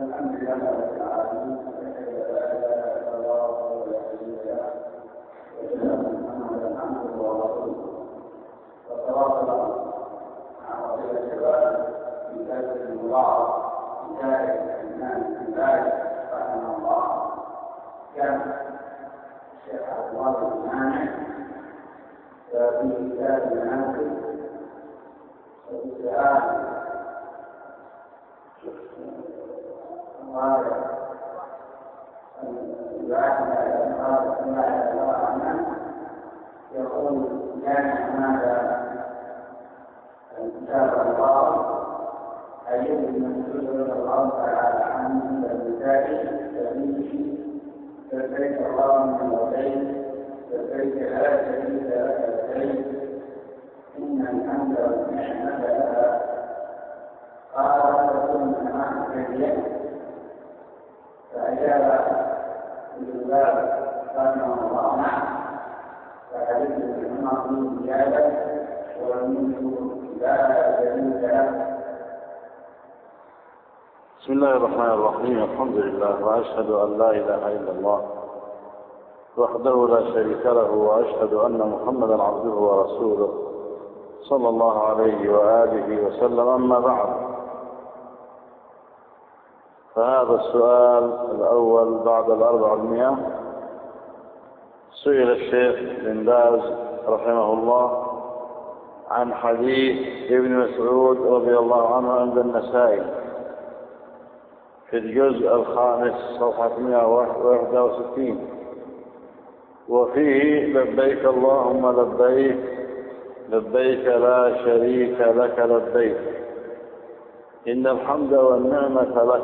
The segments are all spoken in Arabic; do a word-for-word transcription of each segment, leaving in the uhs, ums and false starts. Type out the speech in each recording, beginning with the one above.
في كتاب المناسك والسؤال قال يقول كان هذا الكتاب الله أيضا المسؤول رضي الله تعالى عنه البكائي سبيله لبيك اللهم لبيك لبيك لا شريك لك لبيك إن الحمد والنعمة لك. قال تكون معك اليد فأجاب بالباب رحمه الله نعم فحديث الإمام في زيادة والمنكر لا شريك له. بسم الله الرحمن الرحيم. الحمد لله وأشهد أن لا إله إلا الله وحده لا شريك له وأشهد أن محمدا عبده ورسوله صلى الله عليه وآله وسلم. أما بعد، فهذا السؤال الأول بعد الأربعمائة. سئل الشيخ بن باز رحمه الله عن حديث ابن مسعود رضي الله عنه عند النسائي في الجزء الخامس صفحة مئة وواحد وستين، وفيه لبيك اللهم لبيك لبيك لا شريك لك لبيك إن الحمد والنعمة لك.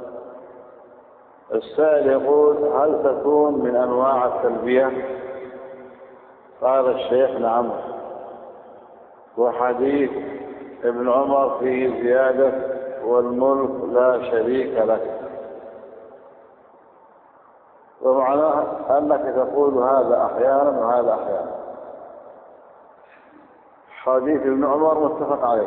السائل يقول: هل تكون من أنواع التلبية؟ قال الشيخ: نعم. وحديث ابن عمر فيه زيادة والملك لا شريك لك، ومعناه أنك تقول هذا أحيانا وهذا أحيانا. حديث ابن عمر متفق عليه: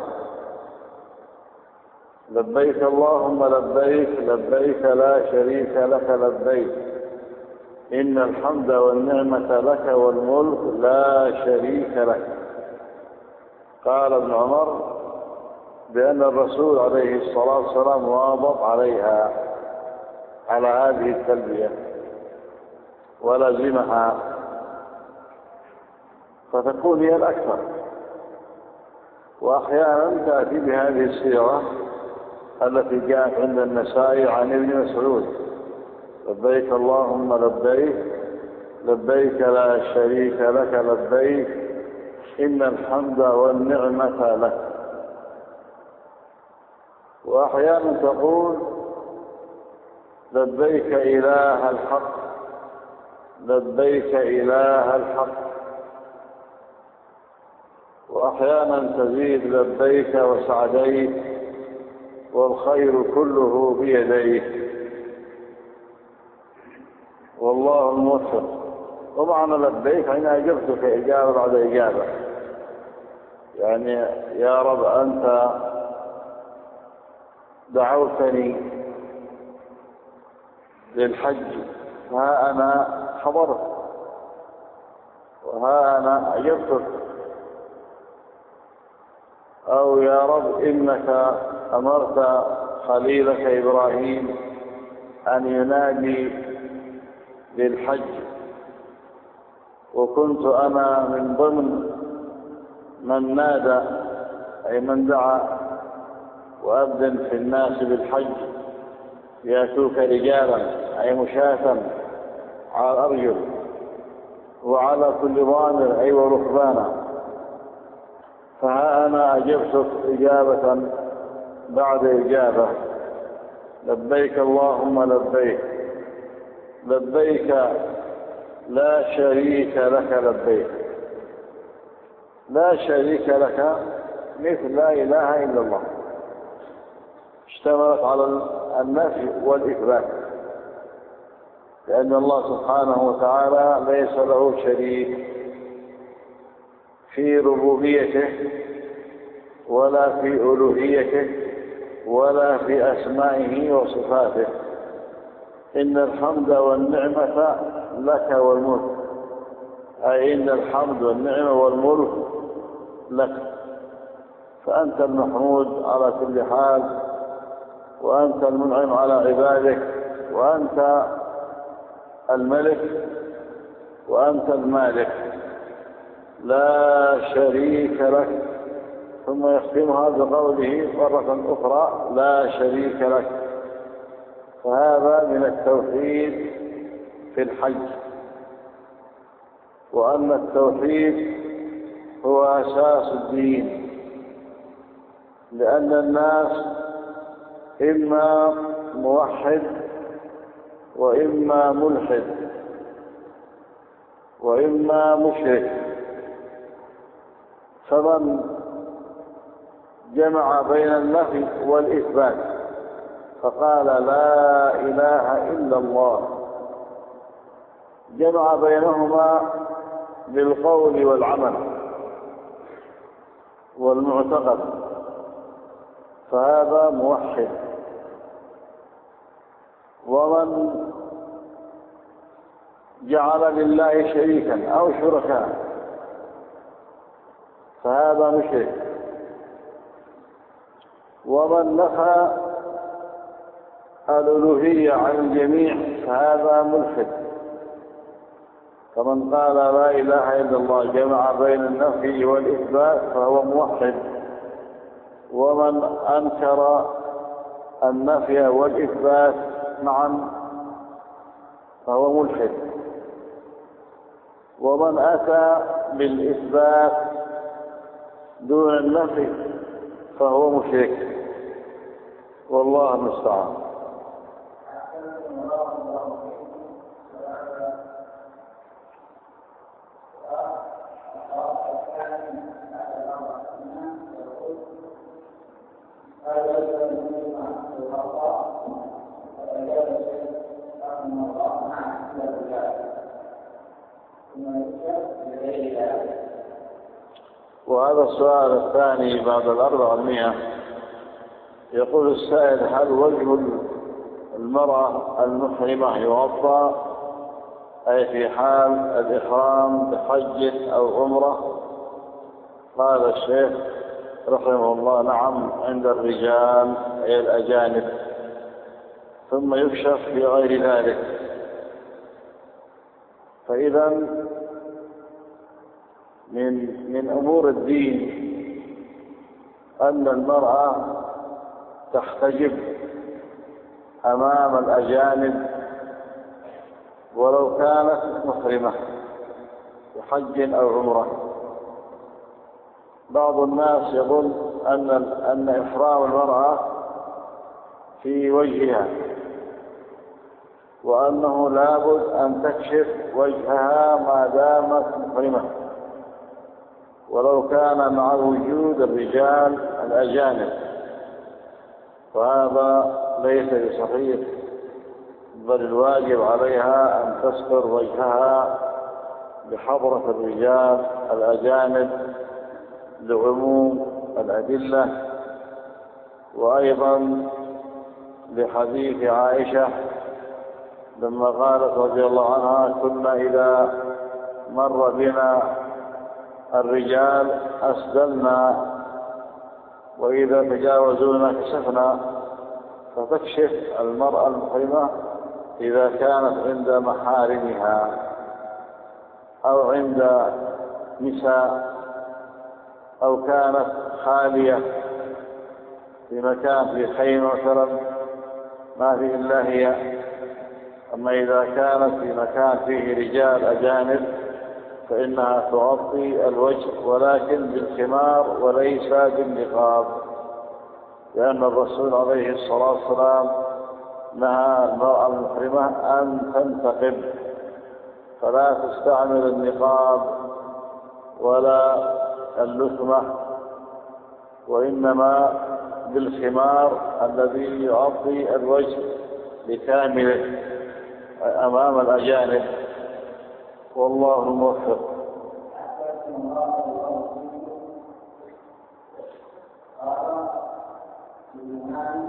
لبيك اللهم لبيك لبيك لا شريك لك لبيك إن الحمد والنعمة لك والملك لا شريك لك. قال ابن عمر بأن الرسول عليه الصلاة والسلام واظب عليها على هذه التلبية ولزمها، فتكون هي الأكثر. وأحيانا تأتي بهذه الصيغة التي جاءت عند النسائي عن ابن مسعود: لبيك اللهم لبيك لبيك لا شريك لك لبيك إن الحمد والنعمة لك. وأحيانا تقول: لبيك إله الحق لبيك إله الحق. وأحيانا تزيد: لبيك وسعديك والخير كله بيديك والله الموفق. ومعنى لبيك هنا أجبتك إجابة بعد إجابة، يعني يا رب أنت دعوتني للحج، ها أنا حضرت، وها أنا أجبتك. أو يا رب إنك أمرت خليلك إبراهيم أن ينادي للحج، وكنت أنا من ضمن من نادى، أي من دعا وأذن في الناس بالحج يأتوك رجالا، أي مشاة على الأرجل، وعلى كل ضامر، أي وركبانا. فها أنا أجبتك إجابة بعد إجابة: لبيك اللهم لبيك لبيك لا شريك لك لبيك. لا شريك لك مثل لا إله إلا الله، اشتملت على النفي والإثبات، لأن الله سبحانه وتعالى ليس له شريك في ربوبيته ولا في ألوهيته ولا في أسمائه وصفاته. إن الحمد والنعمة لك والملك، أي إن الحمد والنعمة والملك لك، فأنت المحمود على كل حال، وأنت المنعم على عبادك، وأنت الملك، وأنت المالك، لا شريك لك. ثم يختمها بقوله مرة أخرى لا شريك لك. فهذا من التوحيد في الحج، وأن التوحيد هو أساس الدين، لأن الناس إما موحد وإما ملحد وإما مشرك. فمن جمع بين النفي والإثبات فقال لا إله إلا الله، جمع بينهما بالقول والعمل والمعتقد، فهذا موحد. ومن جعل لله شريكا أو شركاء فهذا مشرك. ومن نفى الألوهية عن الجميع فهذا ملحد. فمن قال لا إله إلا الله جمع بين النفي والإثبات فهو موحد. ومن أنكر النفي والإثبات معا فهو ملحد. ومن أتى بالإثبات دون النفي فهو مشرك، والله المستعان. وهذا السؤال الثاني بعد الأربعمائة، يقول السائل هل وجه المرأة المحرمة يغطى، أي في حال الإحرام بحج أو عمرة؟ قال الشيخ رحمه الله نعم عند الرجال أي الأجانب، ثم يكشف في غير ذلك. فإذا من من أمور الدين أن المرأة تحتجب أمام الأجانب ولو كانت محرمة بحج أو عمرة. بعض الناس يظن أن أن إحرام المرأة في وجهها، وأنه لابد أن تكشف وجهها ما دامت محرمة ولو كان مع وجود الرجال الأجانب، وهذا ليس بصحيح، بل الواجب عليها أن تستر وجهها بحضرة الرجال الأجانب لعموم الأدلة، وأيضا لحديث عائشة لما قالت رضي الله عنها كنا إذا مر بنا الرجال أسدلنا وإذا تجاوزونا كشفنا. فتكشف المرأة المحرمة إذا كانت عند محارمها أو عند نساء أو كانت خالية في مكان في خيمة مثلا ما فيه إلا هي. أما إذا كانت في مكان فيه رجال أجانب فإنها تغطي الوجه ولكن بالخمار وليس بالنقاب، لأن الرسول عليه الصلاة والسلام نهى المرأة المحرمة أن تنتقب، فلا تستعمل النقاب ولا اللثمة، وإنما بالخمار الذي يغطي الوجه بكامله أمام الأجانب، والله الموفق. الإيمان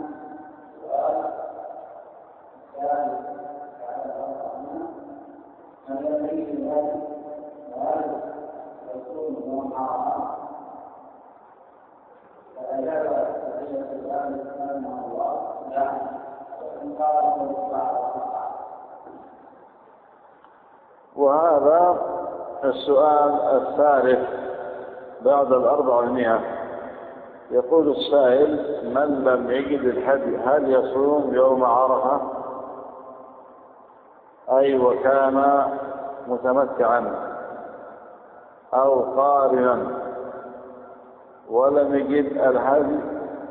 وهذا السؤال الثالث بعد الأربعمائة. يقول السائل: من لم يجد الهدي هل يصوم يوم عرفة؟ أي وكان متمتعا أو قارنا ولم يجد الهدي،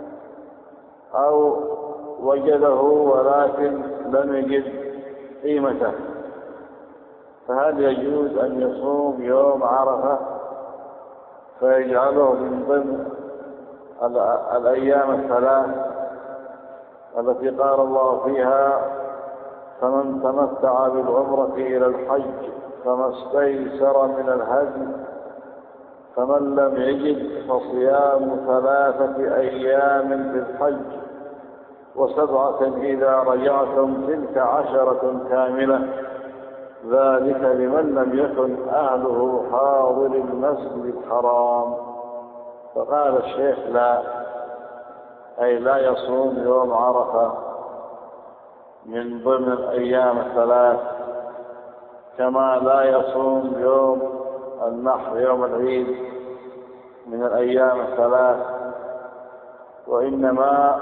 أو وجده ولكن لم يجد قيمته، فهل يجوز أن يصوم يوم عرفة فيجعله من ضمن الأيام الثلاث التي قال الله فيها: فمن تمتع بالعمرة إلى الحج فما استيسر من الهدي، فمن لم يجد فصيام ثلاثة أيام في الحج وسبعة إذا رجعتم تلك عشرة كاملة، ذلك لمن لم يكن أهله حاضر المسجد الحرام. فقال الشيخ: لا، أي لا يصوم يوم عرفة من ضمن الأيام الثلاث، كما لا يصوم يوم النحر يوم العيد من الأيام الثلاث، وإنما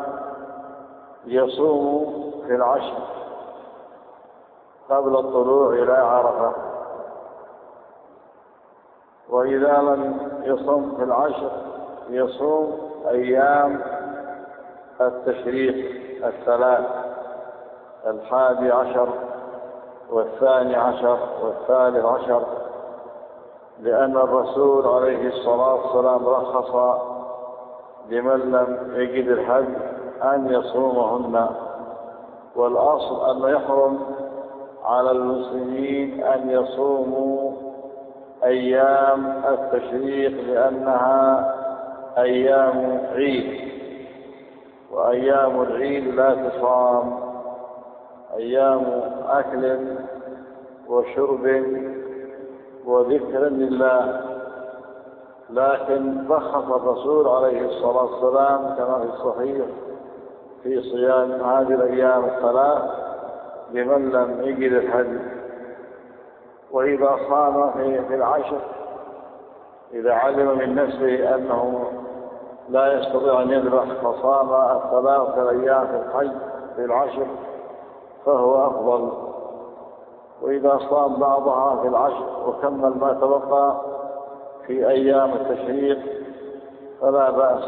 يصوم في العشر قبل الطلوع إلى عرفة. وإذا لم يصوم في العشر يصوم أيام التشريق الثلاث: الحادي عشر والثاني عشر والثالث عشر، لأن الرسول عليه الصلاة والسلام رخص لمن لم يجد الحج أن يصومهن. والأصل أن يحرم على المسلمين أن يصوموا أيام التشريق لأنها أيام عيد، وأيام العيد لا تصام، أيام أكل وشرب وذكر لله. لكن رخص الرسول عليه الصلاة والسلام كما في الصحيح في صيام هذه الأيام الثلاث لمن لم يجد الهدي. وإذا صام في العشر، إذا علم من نفسه أنه لا يستطيع أن يذبح فصام الثلاثة أيام في الحج في العشر فهو أفضل. وإذا صام بعضها في العشر وكمل ما تبقى في أيام التشريق فلا بأس،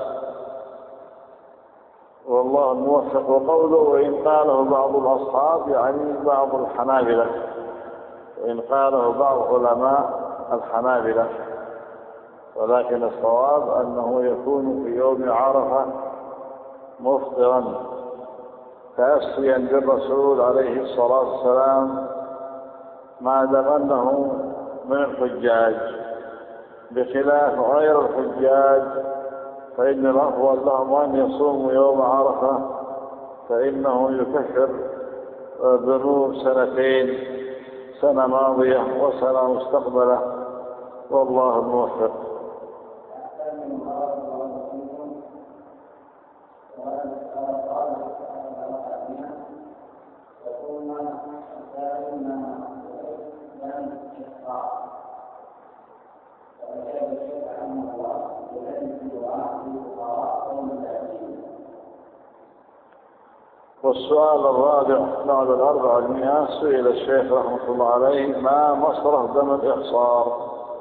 والله الموفق. وقوله: وإن قاله بعض الأصحاب، يعني بعض الحنابلة، وإن قاله بعض علماء الحنابلة، ولكن الصواب أنه يكون في يوم عرفة مفطرا تأسيا بالرسول عليه الصلاة والسلام، ما دام أنه من الحجاج، بخلاف غير الحجاج فإن الأفضل لهم أن يصوموا يوم عرفة، فإنه يكفر ذنوب سنتين، سنة ماضية وسنة مستقبلة، والله الموفق. والسؤال الرابع بعد الأربعمائة: سئل الشيخ رحمة الله عليه: ما مصرف دم الإحصار؟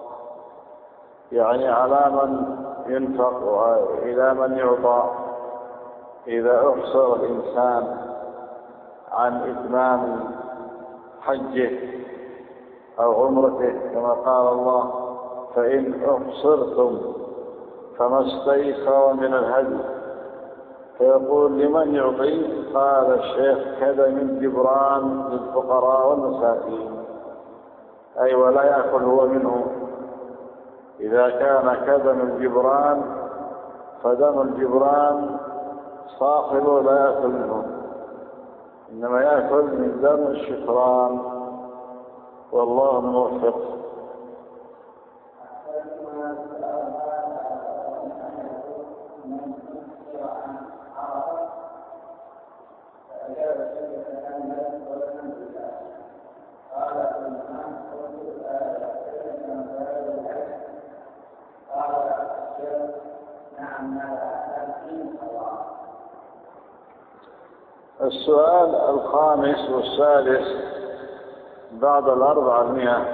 يعني على من ينفق وإلى من يعطى إذا أحصر الإنسان عن إتمام حجه أو عمرته، كما قال الله: فإن أحصرتم فما استيسر من الهدي. فيقول: لمن يعطي؟ قال الشيخ: كذا من جبران للفقراء والمساكين، أي ولا يأكل هو منه. إذا كان كذا من جبران فدم الجبران صاحب ولا يأكل منه، إنما يأكل من دم الشكران، والله الموفق. تكمل والحمد لله. قال الإمام قلت كيف نفعل الحج؟ قال الشيخ نعم ماذا تمكين الله. السؤال الخامس والسادس بعد الأربعمائة،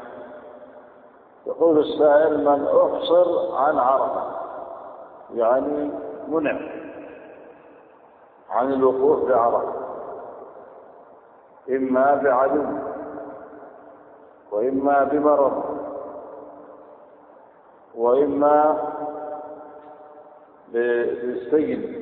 يقول السائل: من أحصر عن عرفة، يعني منع عن الوقوف بعرفة، إما بعدو وإما بمرض وإما بالسجن،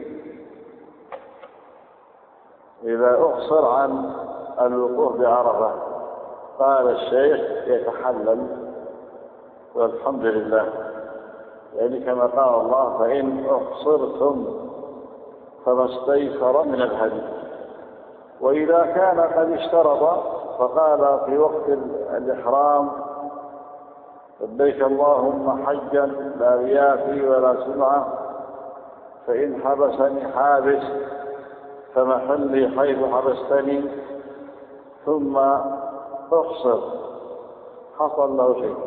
إذا أحصر عن الوقوف بعرفة، قال الشيخ: يتحلل والحمد لله، يعني كما قال الله: فإن أحصرتم فما استيسر من الهدي. وإذا كان قد اشترط فقال في وقت الإحرام: لبيك اللهم حجا لا رياء فيه ولا سمعة، فإن حبسني حابس فمحلي حيث حبستني، ثم أحصر، حصل له شيء،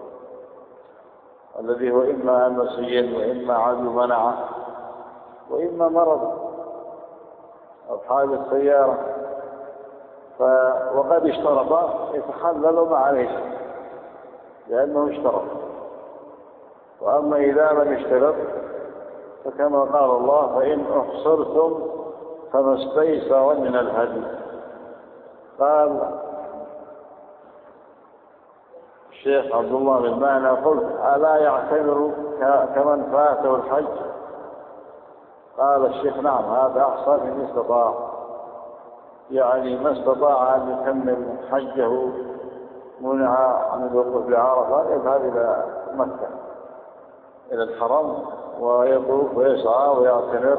الذي هو إما أنسي وإما عدو منعه وإما مرض أو حادث سيارة، ف... وقد اشترط، يتحلل ما عليه شيء لأنه اشترط. وأما إذا لم يشترط فكما قال الله: فإن أحصرتم فما استيسر من الهدي. قال الشيخ عبد الله بن معنى: قلت: ألا يعتبر كمن فاته الحج؟ قال الشيخ: نعم، هذا أحسن من استطاع، يعني ما استطاع أن يكمل حجه منع عن الوقوف بعرفة يذهب إلى مكة إلى الحرم ويطوف ويسعى ويعتمر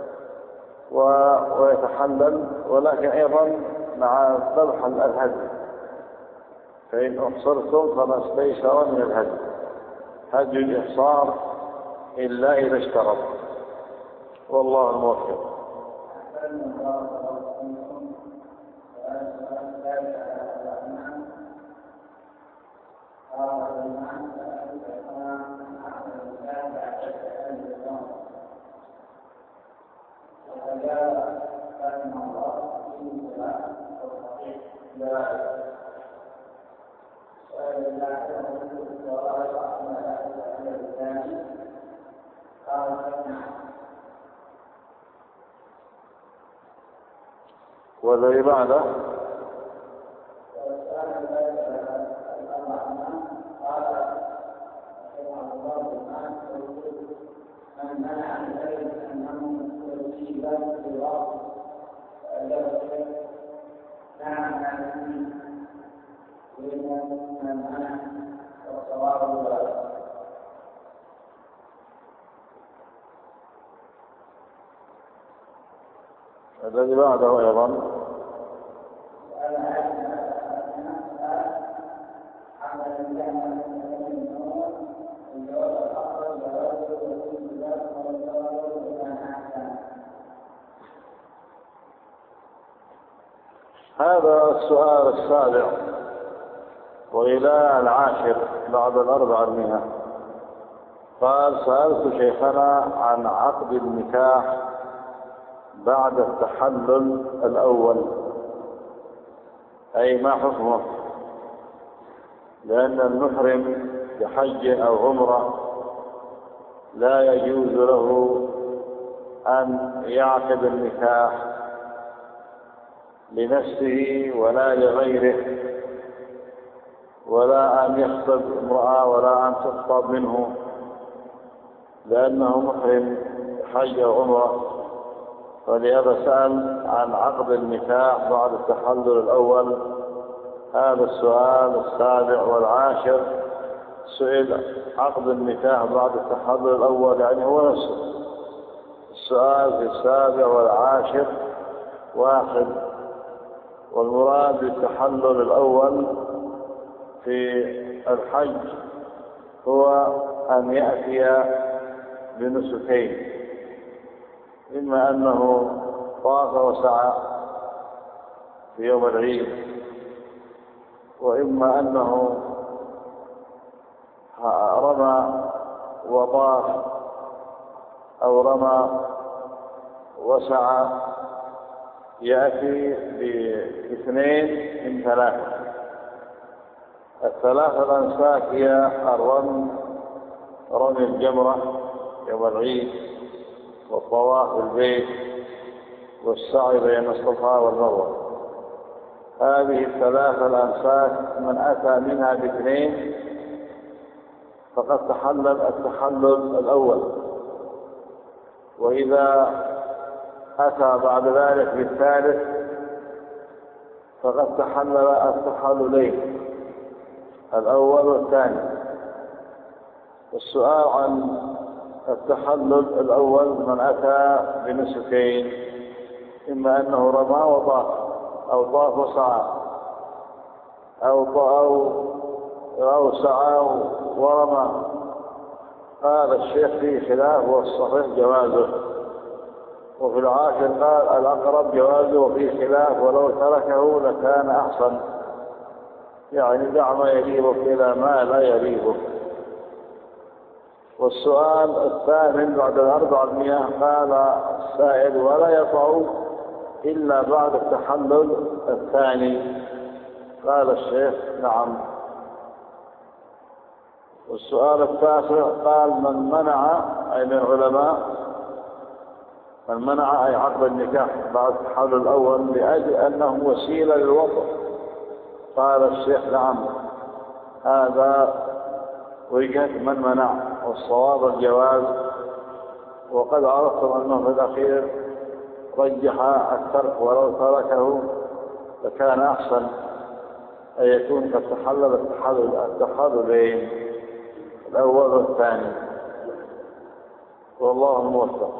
ويتحلل، ولكن أيضا مع ذبح الهدي، فإن أحصرتم فما استيسر من الهدي، هدي الإحصار إلا إذا اشترط، والله الموفق. والذي بعده من منع ذلك أنه يصيب بالرأس نعم نعم من منع والصواب ذلك. الذي بعده أيضا هذا السؤال السابع وإلى العاشر بعد الأربعمائة. قال: سألت شيخنا عن عقد النكاح بعد التحلل الأول، أي ما حكمه؟ لأن المحرم بحج أو عمرة لا يجوز له أن يعقد النكاح لنفسه ولا لغيره، ولا أن يخطب امرأة ولا أن تخطب منه، لأنه محرم حج أو عمرة. ولهذا سأل عن عقد النكاح بعد التحلل الأول. هذا السؤال السابع والعاشر، سئل عقد النكاح بعد التحلل الأول، يعني هو نفسه السؤال في السابع والعاشر واحد، والمراد بالتحلل الأول في الحج هو أن يأتي بنسكين: إما أنه طاف وسعى في يوم العيد، وإما أنه رمى وطاف أو رمى وسعى، يأتي باثنين من ثلاثة. الثلاثة الأنساك هي الرمي رمي الجمرة يوم العيد، والطواف بالبيت، والسعي بين الصفا والمروة. هذه الثلاثة الأنساك من أتى منها باثنين فقد تحلل التحلل الأول، وإذا أتى بعد ذلك بالثالث فقد تحلل التحللين الأول والثاني. السؤال عن التحلل الأول من أتى بنسكين، إما أنه رمى وطاف أو طاف وسعى أو أو أو سعى ورمى. قال الشيخ فيه خلاف، والصحيح جوازه، وفي العاشر قال الأقرب جوازه وفيه خلاف، ولو تركه لكان أحسن، يعني دع ما يريبك إلى ما لا يريبك. والسؤال الثامن بعد الأربعمائة قال السائل: ولا يطع إلا بعد التحلل الثاني؟ قال الشيخ: نعم. والسؤال التاسع قال: من منع، أي من العلماء، من منع أي عقد النكاح بعد التحلل الأول لأجل أنه وسيلة للوطء؟ قال الشيخ: نعم، هذا وجهة من منع، والصواب الجواز. وقد عرفتم أنه في الأخير رجح الترك، ولو تركه لكان أحسن، أن يكون قد تحلل التحلل التحللين الأول والثاني، والله موفق.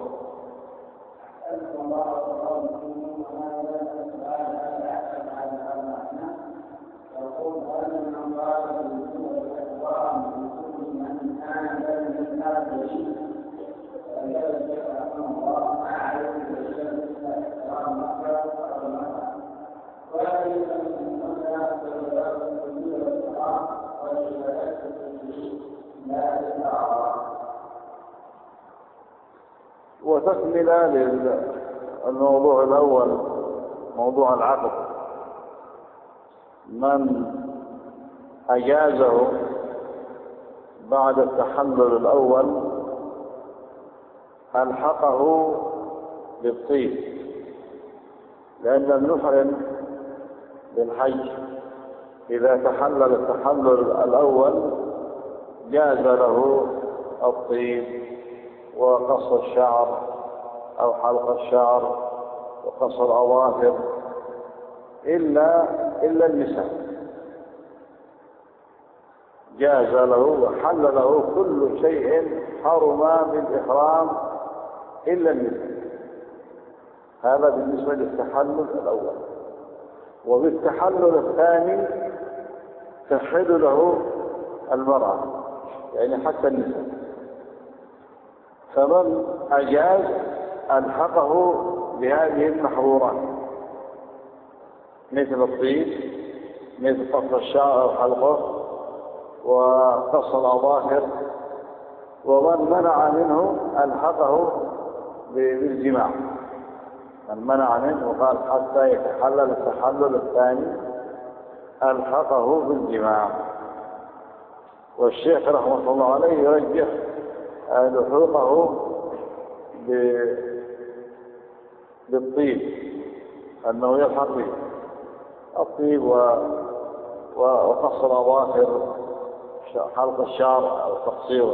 وتكملة للموضوع الأول، موضوع العقد، من أجازه بعد التحلل الأول ألحقه بالطيب، لأن المحرم بالحج إذا تحلل التحلل الأول جاز له الطيب وقص الشعر أو حلق الشعر وقص الأظافر، إلا إلا النساء جاز له وحل له كل شيء حرم بالإحرام إلا النساء. هذا بالنسبة للتحلل الأول. وبالتحلل الثاني تحل له المرأة، يعني حتى النساء. فمن أجاز ألحقه بهذه المحظورات مثل الطيب، مثل قص الشعر أو حلقه وقص الأظافر. ومن منع منه ألحقه بالجماع، من منع منه وقال حتى يتحلل التحلل الثاني ألحقه بالجماع. والشيخ رحمه الله عليه يرجح لحوقه بالطيب، أنه يلحق به الطيب وقص الأظافر، حلق الشعر أو تقصيره.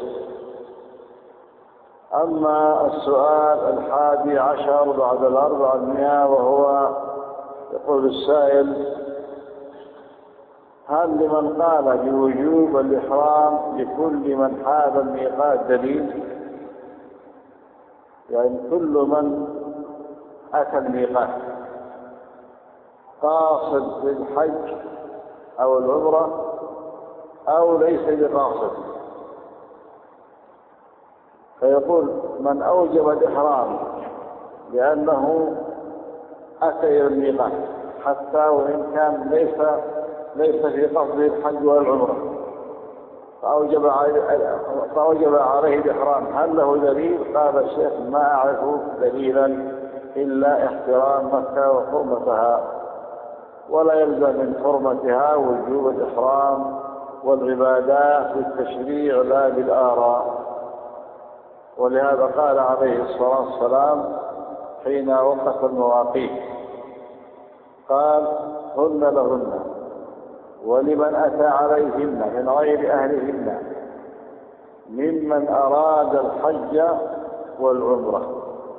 أما السؤال الحادي عشر بعد الأربعمائة، وهو يقول السائل: هل لمن قال بوجوب الإحرام لكل من حاد الميقات دليل؟ يعني كل من أتى الميقات قاصد بالحج أو العمرة أو ليس بقاصد، فيقول من أوجب الإحرام لأنه أتى إلى الميقات حتى وإن كان ليس ليس في قصده الحج والعمرة، فأوجب عليه, فأوجب عليه الإحرام، هل له دليل؟ قال الشيخ ما أعرف دليلا إلا احترام مكة وحرمتها، ولا يلزم من حرمتها وجوب الإحرام والعبادات بالتشريع لا بالآراء. ولهذا قال عليه الصلاة والسلام حين وقف المواقيت قال هن لهن ولمن أتى عليهن من غير أهلهن ممن أراد الحج والعمرة.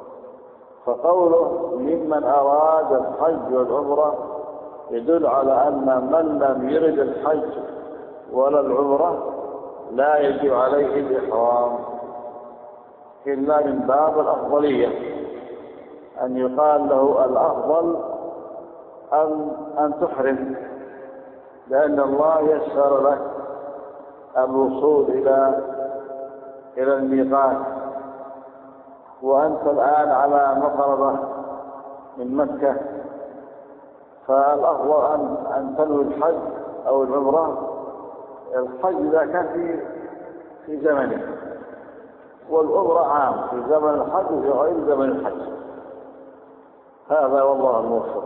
فقوله ممن أراد الحج والعمرة يدل على أن من لم يرد الحج ولا العمرة لا يجب عليه الإحرام، إلا من باب الأفضلية أن يقال له الأفضل أن, أن تحرم، لأن الله يسر لك الوصول إلى إلى الميقات، وأنت الآن على مقربة من مكة، فالأفضل أن, أن تنوي الحج أو العمرة. الحج إذا كان في في زمنه، والعمرة عام في زمن الحج وفي غير زمن الحج. هذا والله الموفق.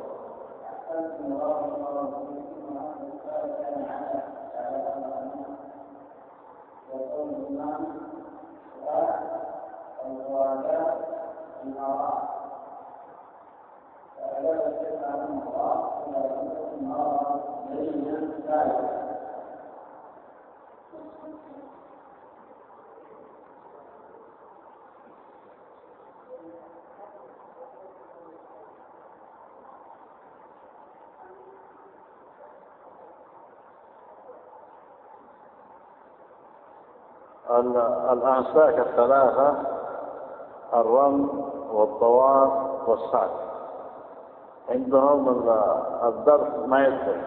الأنساك الثلاثة الرمي والطواف والسعي عندهم الدرس ما يدخل،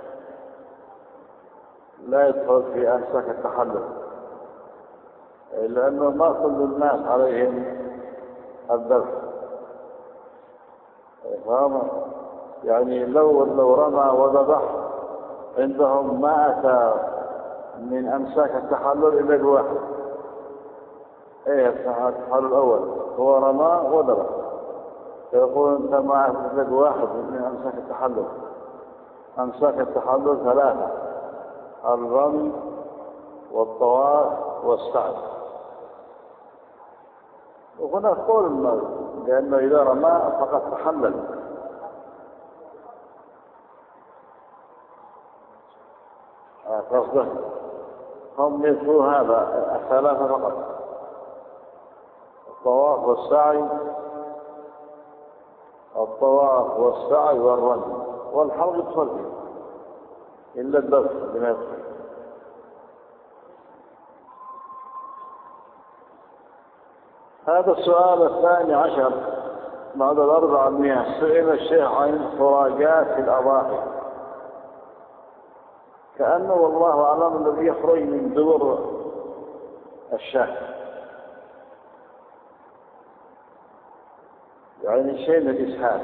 لا يدخل في أنساك التحلل، لأنه ما كل الناس عليهم الدرس. يعني لو لو رمى وذبح عندهم ما أتى من أمساك التحلل إلا الواحد. إيه التحلل الأول هو رمى وذبح، فيقول أنت ما أتى واحد من أمساك التحلل. أمساك التحلل ثلاثة: الرمي والطواف والسعي. وهنا قول لأنه إذا رمى فقد تحلل. قصده هم يذكروا هذا الثلاثة فقط: الطواف والسعي الطواف والسعي والرمي، والحرب يدخل فيه إلا الدرس بما يدخل. هذا السؤال الثاني عشر بعد الأربعمائة. سئل الشيخ عن خراجات في الأضاحي، كأنه والله أعلم الذي يخرج من دبر الشاة، يعني شيء من الإسهال.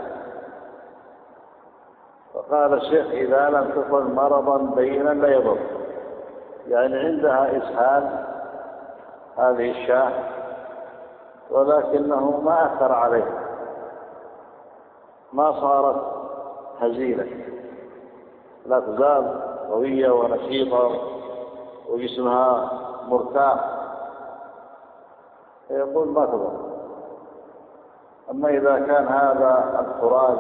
فقال الشيخ إذا لم تكن مرضا بينا لا يضر، يعني عندها إسهال هذه الشاة ولكنه ما أثر عليه، ما صارت هزيلة، لا تزال قوية ونشيطة وجسمها مرتاح، فيقول ما تضر. أما إذا كان هذا الخراج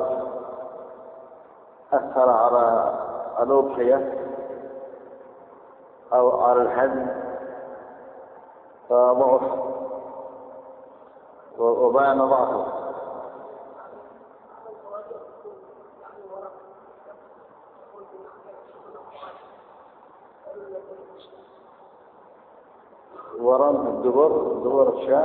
أثر على الأضحية أو على الحد فضعف وبان ضعفه. ورم الدبر دبر الشاة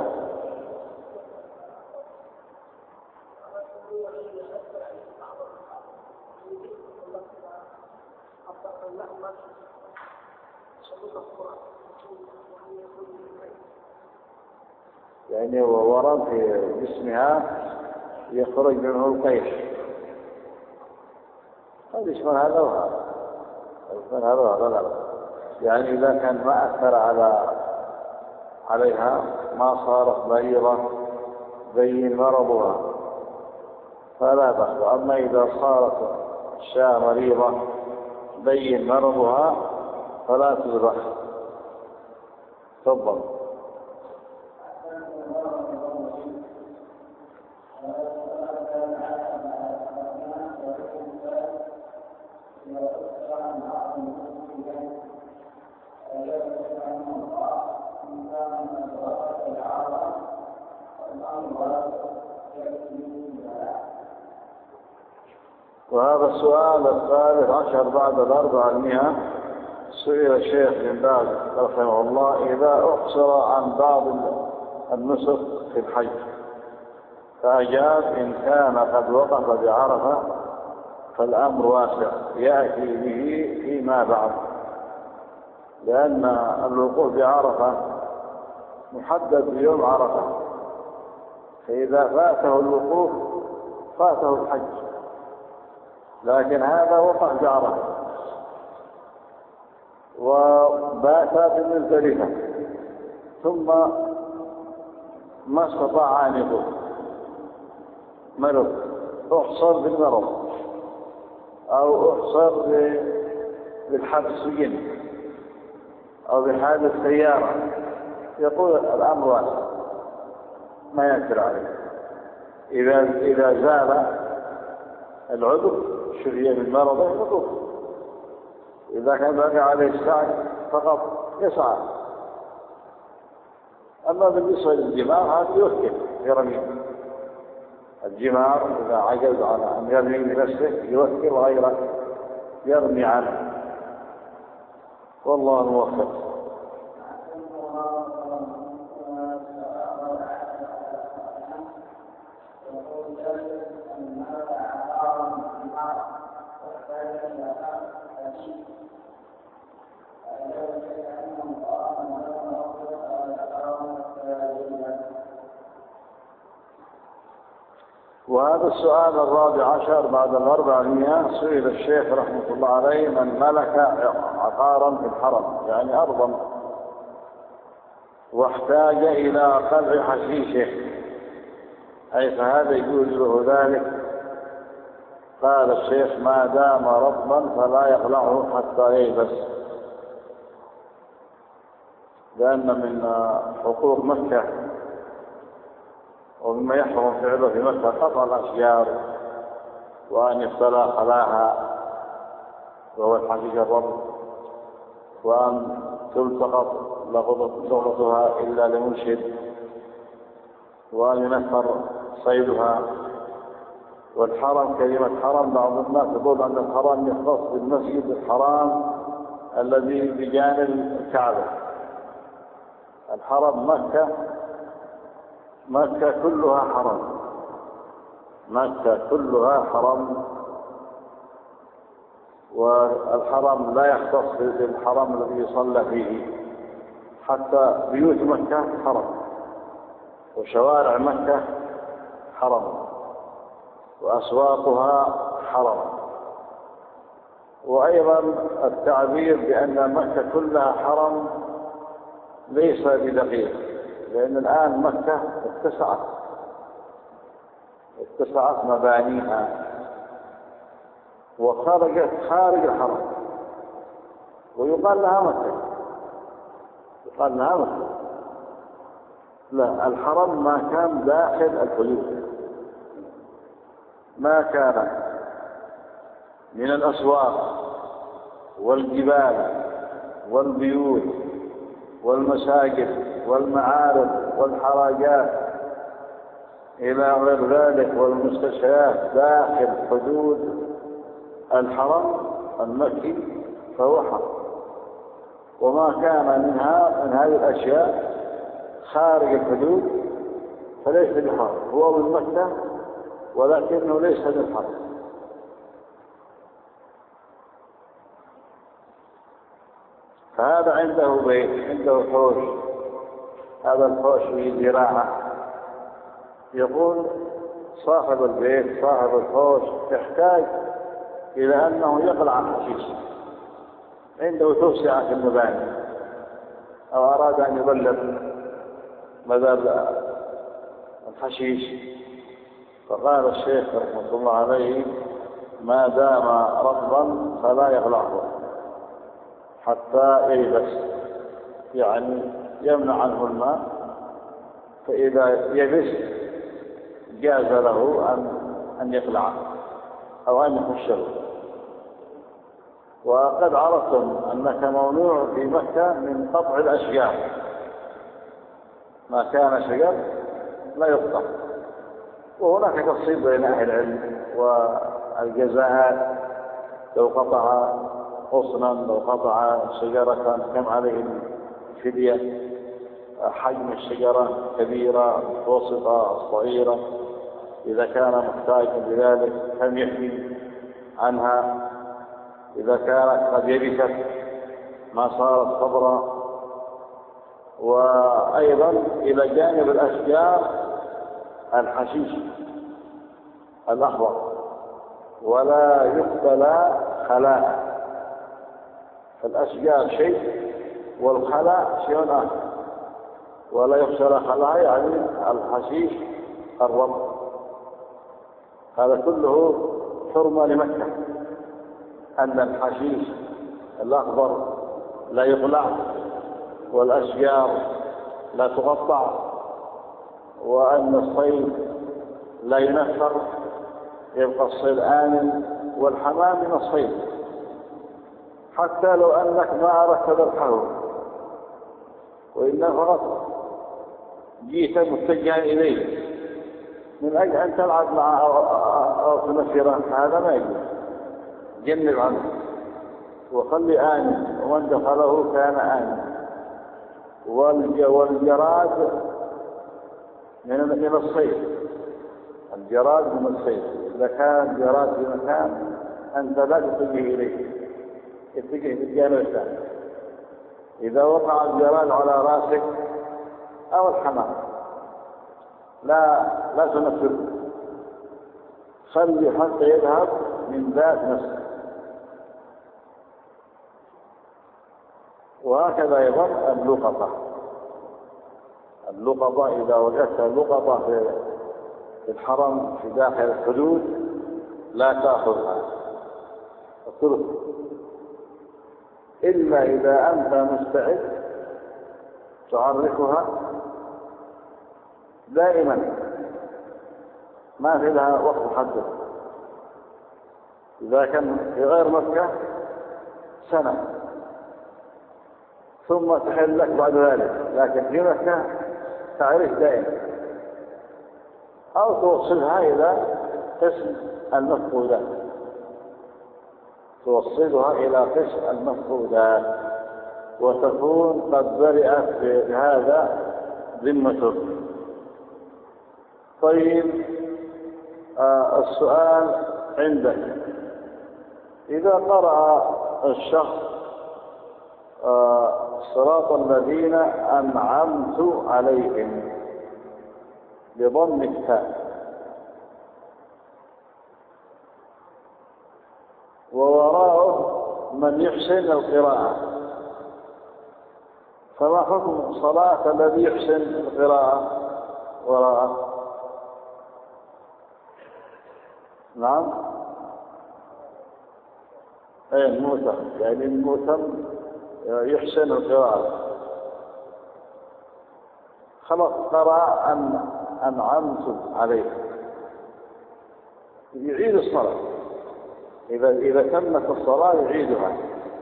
يعني ورم في جسمها يخرج منه القيح. هذا يشمل هذا وهذا، يشمل هذا وهذا لا. يعني إذا كان ما أثر على عليها ما صارت مريضة بين مرضها فلا بأس. أما إذا صارت الشاة مريضة بين مرضها فلا تذبح. تفضل. وهذا السؤال الثالث عشر بعد الأربعمائة، سئل الشيخ بن باز رحمه الله إذا أقصر عن بعض النسك في الحج، فأجاب إن كان قد وقف بعرفة فالأمر واسع يأتي به فيما بعد، لأن الوقوف بعرفة محدد بيوم عرفة، فإذا فاته الوقوف فاته الحج، لكن هذا وقف بعرفة وبات بمزدلفة ثم ما استطاع أن يطوف، مرض، أحصر بالمرض أو أحصر بالحبس سجن أو بحادث سيارة، يقول الأمر واسع ما ينكر عليه. إذا إذا زال العذر شفي بالمرض يطوف، إذا كان بقي عليه السعي فقط يسعى. أما بالنسبة للجمار هذا يوكل يرمي الجمار، إذا عجز على أن يرمي بنفسه يوكل غيره يرمي عنه، والله الموفق. وهذا السؤال الرابع عشر بعد الأربعمائة، سئل الشيخ رحمة الله عليه من ملك عقارا في الحرم يعني أرضا واحتاج إلى قلع حشيشه أي فهذا يجوز له ذلك؟ قال الشيخ ما دام رطبا فلا يقلعه حتى ييبس، لأن من حقوق مكة ومما يحرم فعله في مكة قطع الأشجار وأن يبتلى خلاها وهو الحشيش الرطب، وأن تلتقط لغطها إلا لمنشد، وأن ينفر صيدها. والحرم كلمة حرم بعض الناس يقول أن الحرم يختص بالمسجد الحرام الذي بجانب الكعبة. الحرم مكة، مكة كلها حرم، مكة كلها حرم، والحرم لا يختص بالحرم الذي يصلى فيه، حتى بيوت مكة حرم وشوارع مكة حرم وأسواقها حرم. وأيضا التعبير بأن مكة كلها حرم ليس بدقيق، لأن الآن مكة اتسعت اتسعت مبانيها وخرجت خارج الحرم ويقال لها مكة، يقال لها مكة. لا، الحرم ما كان داخل الحدود، ما كان من الأسواق والجبال والبيوت والمساجد والمعارض والحراجات إلى غير ذلك والمستشفيات داخل حدود الحرم المكي فهو حرم، وما كان منها من هذه الأشياء خارج الحدود فليس بحرم، هو من مكة ولكنه ليس بالحرم. فهذا عنده بيت، عنده حوش، هذا الحوش فيه زراعة، يقول صاحب البيت صاحب الحوش يحتاج إلى أنه يقلع الحشيش عنده توسعة في المباني أو أراد أن يبلغ مذاب الحشيش، فقال الشيخ رحمه الله عليه: ما دام رطبا فلا يقلعه حتى ييبس، يعني يمنع عنه الماء، فإذا يبس جاز له أن أن يقلعه أو أن يخشه. وقد عرفتم أنك ممنوع في مكة من قطع الأشجار، ما كان شجر لا يقطع. وهناك تفصيل بين أهل العلم والجزاءات، لو قطع غصنا، لو قطع شجرة كم عليه الفدية، حجم الشجرة كبيرة متوسطة صغيرة، إذا كان محتاجا لذلك كم يحمي عنها، إذا كانت قد يبست ما صارت خضرا. وأيضا إلى جانب الأشجار الحشيش الأخضر، ولا يقبل خلاء، فالأشجار شيء والخلاء شيء آخر، ولا يخشى خلاء يعني الحشيش الرطب. هذا كله حرمة لمكة، أن الحشيش الأخضر لا يقلع، والأشجار لا تقطع، وأن الصيد لا ينفر، يبقى الصيد آمن، والحمام من الصيد، حتى لو أنك ما أردت ذبحه وإنما فقط جيت متجها إليه من أجل أن تلعب معه أو تنفره، هذا ما يجوز، جنب عنه وخلي آمن، ومن دخله كان آمن. والجراد من الصيد، الجراد من الصيد، إذا كان الجراد في مكان أنت لا تتجه إليه، اتجه في الجانب الثاني. إذا وقع الجراد على راسك أو الحمام لا لا تنفر، خلي حتى يذهب من ذات نفسه. وهكذا أيضا اللقطة، اللقطة إذا وجدت اللقطة في الحرم في داخل الحدود لا تأخذها، الثلث، إلا إذا أنت مستعد تعرفها دائما، ما في لها وقت محدد. إذا كان في غير مكة سنة ثم تحل لك بعد ذلك، لكن في مكة تعرف دائما، أو توصلها إلى قسم المفقودات، توصلها إلى قسم المفقودات، وتكون قد برئت بهذا ذمتك. طيب، آه السؤال عندك: إذا قرأ الشخص آه صراط الذين أنعمت عليهم بضم التاء، ووراءه من يحسن القراءة، فما حكم صلاة الذي يحسن القراءة وراءه؟ نعم، ايه الموتم، يعني الموتم يحسن القراءة، خلاص قرأ أن أنعمت عليه، يعيد الصلاة، إذا إذا تمت الصلاة يعيدها.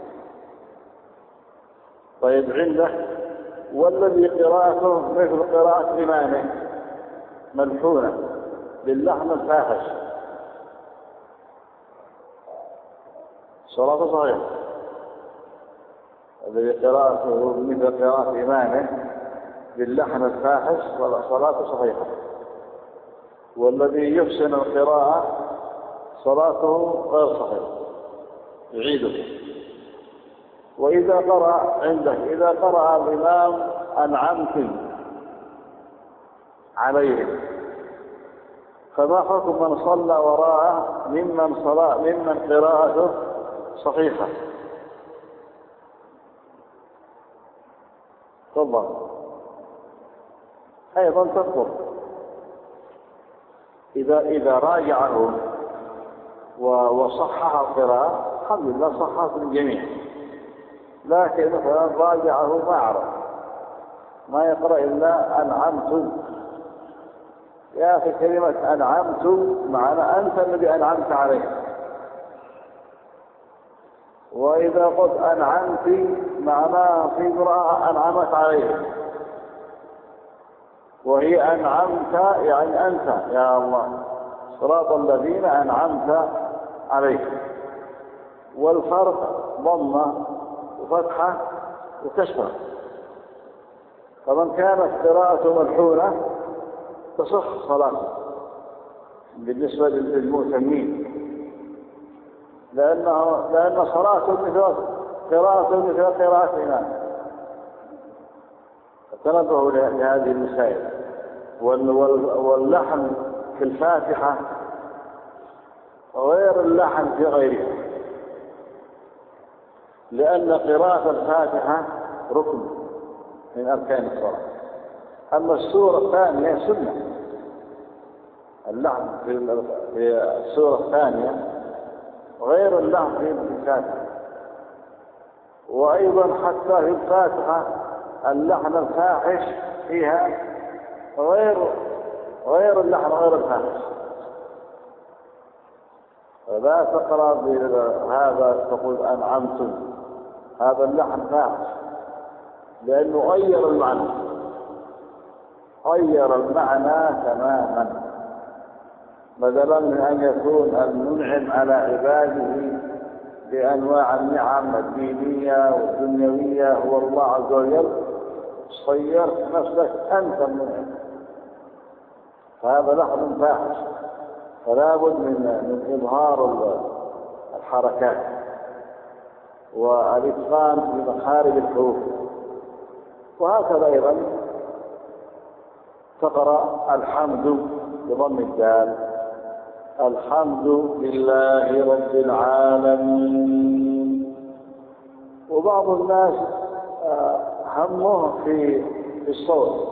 طيب، عنده والذي قراءته مثل قراءة إمامه ملحونة باللحن الفاحش، صلاة صحيحة. الذي قراءته مثل قراءة إمامه باللحن الفاحش صلاة صحيحة، والذي يحسن القراءة صلاته غير صحيحة، يعيده. وإذا قرأ عنده إذا قرأ الإمام أنعمت عليهم فما حكم من صلى وراءه ممن صلاة ممن قراءته صحيحة؟ تفضل. أيضا تكبر إذا إذا راجعه وصحح القراءة الحمد لله صححت الجميع، لكن مثلا راجعه ما عرف ما يقرأ إلا أنعمت. يا أخي كلمة أنعمت معنى أنت الذي أنعمت عليه، وإذا قلت أنعمت معناه في قراءة أنعمت عليه، وهي أنعمت يعني أنت يا الله صراط الذين أنعمت عليه. والفرق ضمة وفتحة وكسرة. فمن كانت قراءته ملحونة تصح صلاته بالنسبة للمؤتمين، لأنه لأن صلاته مثل قراءته مثل قراءة الإمام. تنبهوا لهذه المسائل. واللحن في الفاتحة غير اللحن في غيرها، لأن قراءة الفاتحة ركن من أركان الصلاة، أما السورة الثانية سنة. اللحن في السورة الثانية غير اللحن في الفاتحة. وأيضا حتى في الفاتحة اللحن الفاحش فيها غير غير اللحن غير الفاحش. فلا تقرأ بهذا تقول أنعمتم، هذا اللحن فاحش لأنه غير المعنى غير المعنى تماما. بدلا من أن يكون المنعم على عباده بأنواع النعم الدينية والدنيوية هو الله عز وجل، صيرت نفسك أنت المنعم، فهذا لحن فاحش. فلا بد من من إظهار الحركات والإتقان في مخارج الحروف. وهكذا أيضا تقرأ الحمد بضم الدال، الحمد لله رب العالمين. وبعض الناس همه في الصوت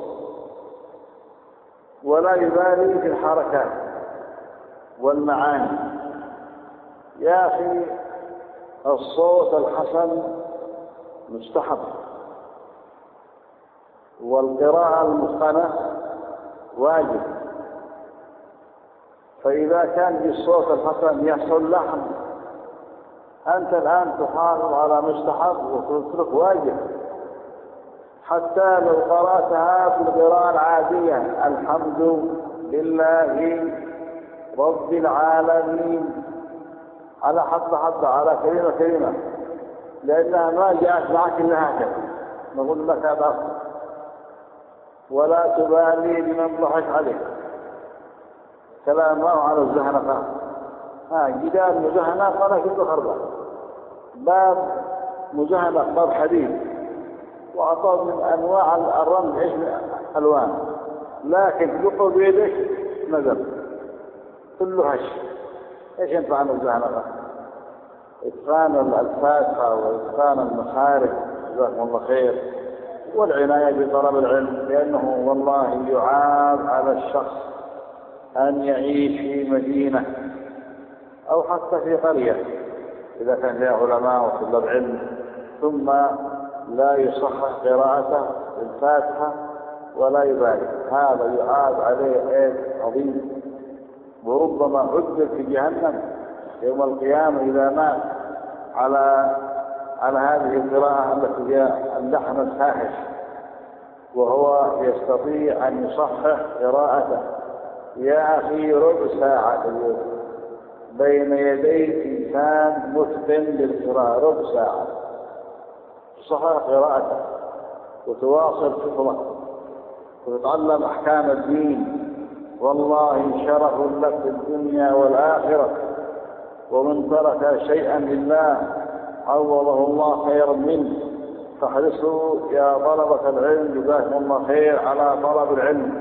ولا يبالي في الحركات والمعاني. يا أخي الصوت الحسن مستحب، والقراءة المتقنة واجب. فإذا كان بالصوت الحسن يحصل لحن، أنت الآن تحافظ على مستحب وتترك واجب. حتى لو قرأتها في القراءة العادية الحمد لله رب العالمين على حد حد على كلمة كلمة، لأنها ما جاءت معك إلا هكذا، نقول لك هذا أصل. ولا تبالي بمن ضحك عليك، كلام الله على الزهنقة. ها جدار مزهنق ولا كله خربان، باب مزهنق باب حديد، وأعطاه من أنواع الرمل إيش ألوان، لكن يقع بيدك نزل كله هش. إيش ينفع عن الزهنقة؟ إتقان الفاتحة وإتقان المخارج جزاكم الله خير، والعناية بطلب العلم، لأنه والله يعاب على الشخص أن يعيش في مدينة أو حتى في قرية إذا كان فيها علماء وطلاب علم، ثم لا يصحح قراءته الفاتحة ولا يبالي، هذا يعاب عليه عيب عظيم، وربما عذب في جهنم يوم القيامة إذا مات على على هذه القراءة التي هي اللحن الفاحش، وهو يستطيع أن يصحح قراءته. يا أخي ربع ساعة بين يدي إنسان متقن للقراءة، ربع ساعة تصحح قراءته وتواصل فكرك وتتعلم أحكام الدين، والله شرف لك في الدنيا والآخرة. ومن ترك شيئا لله عوضه الله خيرا منه. فاحرصوا يا طلبة العلم جزاكم الله خير على طلب العلم،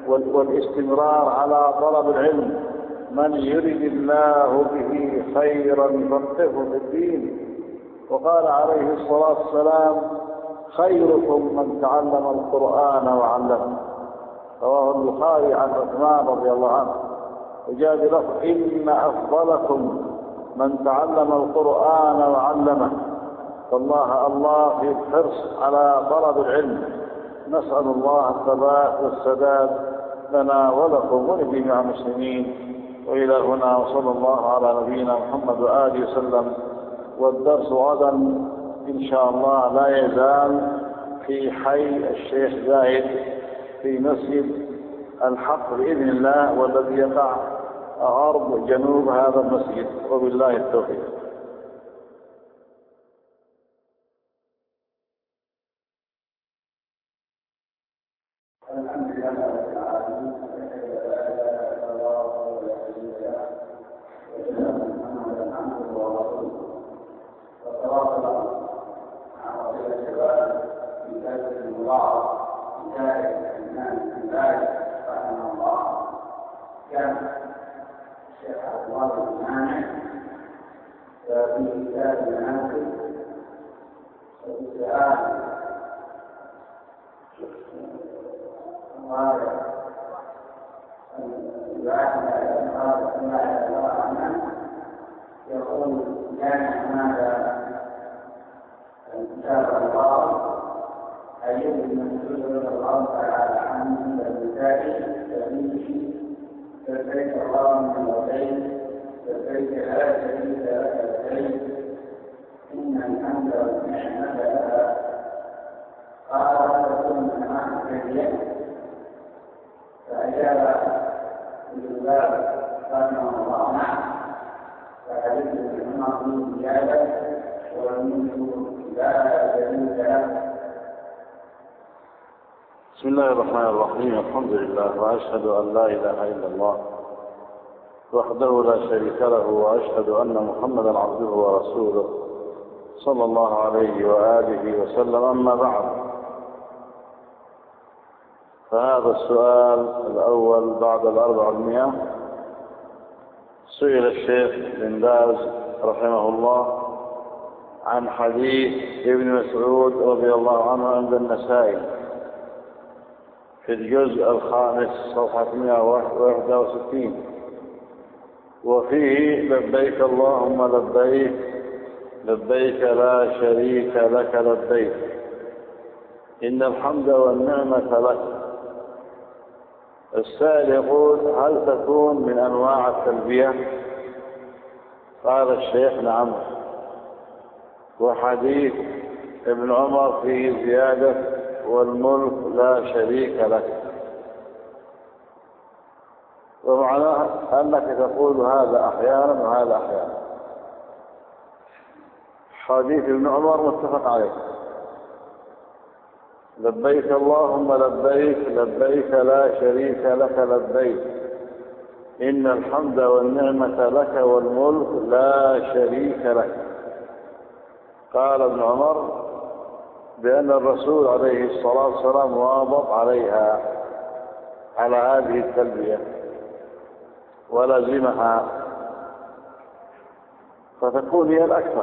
والاستمرار على طلب العلم. من يرد الله به خيرا يفقهه في الدين. وقال عليه الصلاة والسلام: خيركم من تعلم القرآن وعلمه. رواه البخاري عن عثمان رضي الله عنه. وجاء بلفظ: إن أفضلكم من تعلم القرآن وعلمه. فالله الله في الحرص على طلب العلم. نسأل الله الثبات والسداد لنا ولكم ولجميع المسلمين. وإلى هنا، وصلى الله على نبينا محمد وآله وسلم. والدرس غدا إن شاء الله لا يزال في حي الشيخ زايد في مسجد الحق بإذن الله، والذي يقع غرب جنوب هذا المسجد. وبالله التوفيق. الحمد لله رب العالمين. وصلاه الله على رسول الشباب في ذلك المضاعف في ذلك الإمام بن باز رحمه الله. كان الشيخ عبد الله بن مانع في كتاب المناسك والسؤال الغاية يقول: كان هذا الكتاب الله أيضا من سورة الله تعالى عنه النساء تبيه لبيك اللهم لبيك لبيك لا شريك لك لبيك إن الحمد والنعمة لك. قال: تكون معك كثيرا. فأجاب بالباب رحمه الله: نعم. فحديث ابن عمر في زيادة والملك لا دليل له. بسم الله الرحمن الرحيم. الحمد لله، وأشهد أن لا إله إلا الله وحده لا شريك له، وأشهد أن محمدا عبده ورسوله صلى الله عليه وآله وسلم. أما بعد، فهذا السؤال الأول بعد الأربعمائة. سئل الشيخ بن باز رحمه الله عن حديث ابن مسعود رضي الله عنه عند النسائي في الجزء الخامس صفحة مئة وواحد وستين، وفيه: لبيك اللهم لبيك لبيك لا شريك لك لبيك إن الحمد والنعمة لك. السائل يقول: هل تكون من أنواع التلبية؟ قال الشيخ: نعم. وحديث ابن عمر فيه زيادة: والملك لا شريك لك. ومعناه أنك تقول هذا أحيانا وهذا أحيانا. حديث ابن عمر متفق عليه: لبيك اللهم لبيك لبيك لا شريك لك لبيك إن الحمد والنعمة لك والملك لا شريك لك. قال ابن عمر بأن الرسول عليه الصلاة والسلام واظب عليها، على هذه التلبية، ولزمها، فتكون هي الأكثر.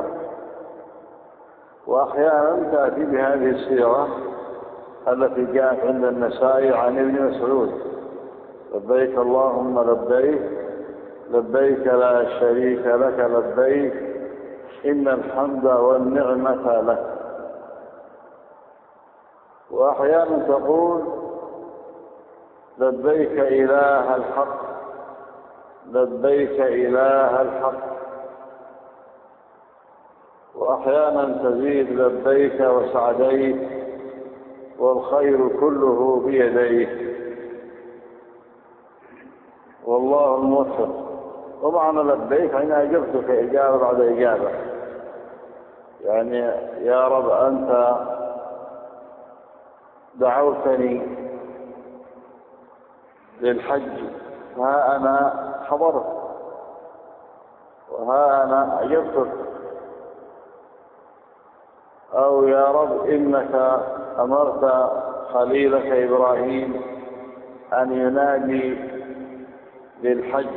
وأحيانا تأتي بهذه الصيغة التي جاءت عند النسائي عن ابن مسعود: لبيك اللهم لبيك لبيك لا شريك لك لبيك إن الحمد والنعمة لك. وأحيانا تقول: لبيك إله الحق لبيك إله الحق. وأحيانا تزيد: لبيك وسعديك والخير كله بيديك والله الموفق. ومعنى لبيك أنا أجبتك إجابة بعد إجابة، يعني يا رب أنت دعوتني للحج، ها أنا حضرت، وها أنا أجبتك. أو يا رب إنك أمرت خليلك إبراهيم أن ينادي للحج،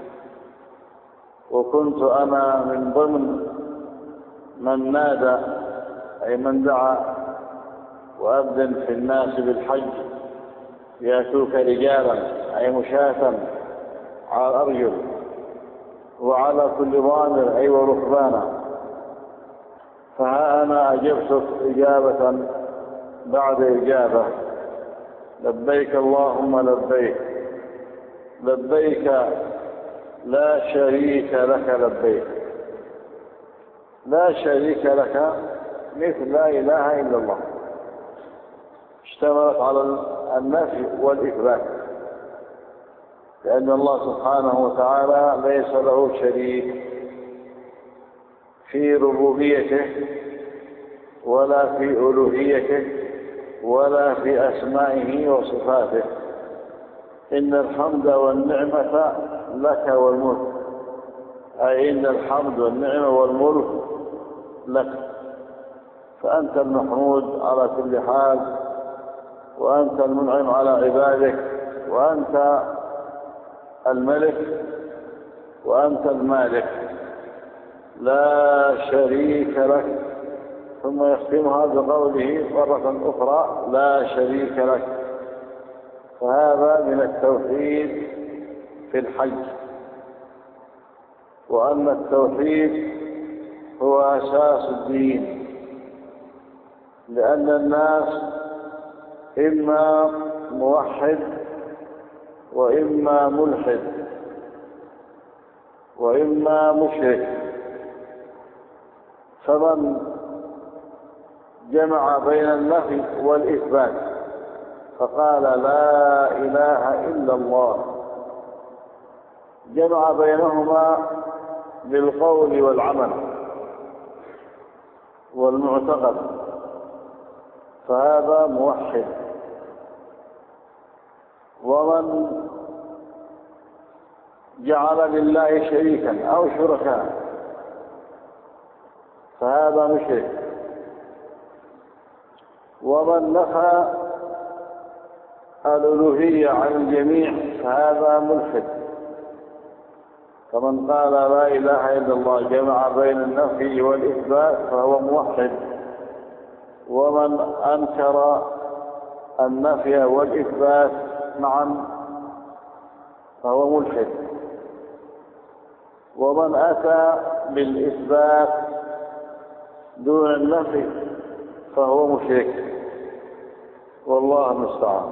وكنت أنا من ضمن من نادى أي من دعا وأذن في الناس بالحج يأتوك رجالا أي مشاة على الأرجل وعلى كل ضامر أي وركبانا. فها أنا أجبتك إجابة بعد إجابة: لبيك اللهم لبيك، لبيك لا شريك لك لبيك. لا شريك لك مثل لا إله إلا الله، اشتملت على النفي والإثبات، لأن الله سبحانه وتعالى ليس له شريك في ربوبيته ولا في ألوهيته ولا في أسمائه وصفاته. إن الحمد والنعمة لك والملك، أي إن الحمد والنعمة والملك لك، فأنت المحمود على كل حال، وأنت المنعم على عبادك، وأنت الملك، وأنت المالك، لا شريك لك. ثم يختمها بقوله مرة أخرى: لا شريك لك. فهذا من التوحيد في الحج، وأن التوحيد هو أساس الدين، لأن الناس إما موحد وإما ملحد وإما مشرك. فمن جمع بين النفي والإثبات فقال لا إله إلا الله، جمع بينهما بالقول والعمل والمعتقد، فهذا موحد. ومن جعل لله شريكا أو شركاء فهذا مشرك. ومن نفى الألوهية عن الجميع فهذا ملحد. فمن قال لا إله إلا الله جمع بين النفي والإثبات فهو موحد. ومن أنكر النفي والإثبات معا فهو ملحد. ومن أتى بالإثبات دون النفي فهو مشرك، والله المستعان.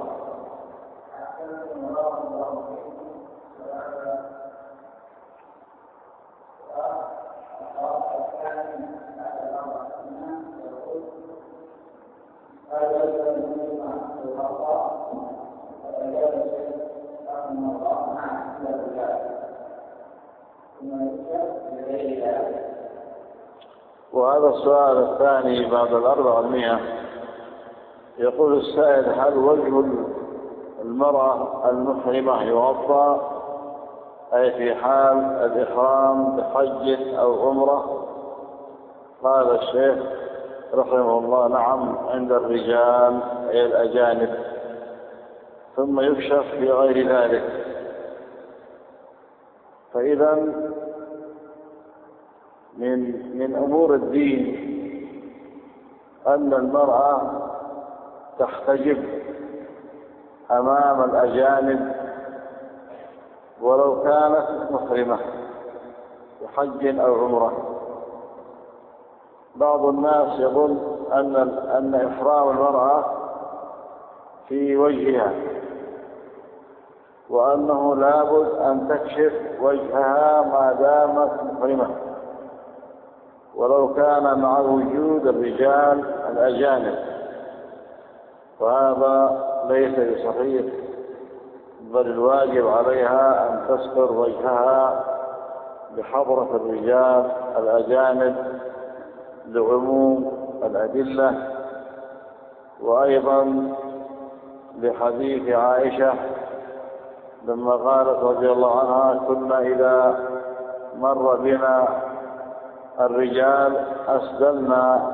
وهذا السؤال الثاني بعد الأربعمائة، يقول السائل: هل وجه المرأة المحرمة يغطى أي في حال الإحرام بحج أو عمرة؟ قال الشيخ رحمه الله: نعم، عند الرجال أي الأجانب، ثم يكشف في غير ذلك. فإذا من من أمور الدين أن المرأة تحتجب أمام الأجانب ولو كانت محرمة بحج أو عمرة. بعض الناس يظن أن أن إحرام المرأة في وجهها، وأنه لابد أن تكشف وجهها ما دامت محرمة ولو كان مع وجود الرجال الأجانب، وهذا ليس بصحيح، بل الواجب عليها أن تستر وجهها بحضرة الرجال الأجانب لعموم الأدلة، وأيضا لحديث عائشة لما قالت رضي الله عنها: كنا إذا مر بنا الرجال أسدلنا،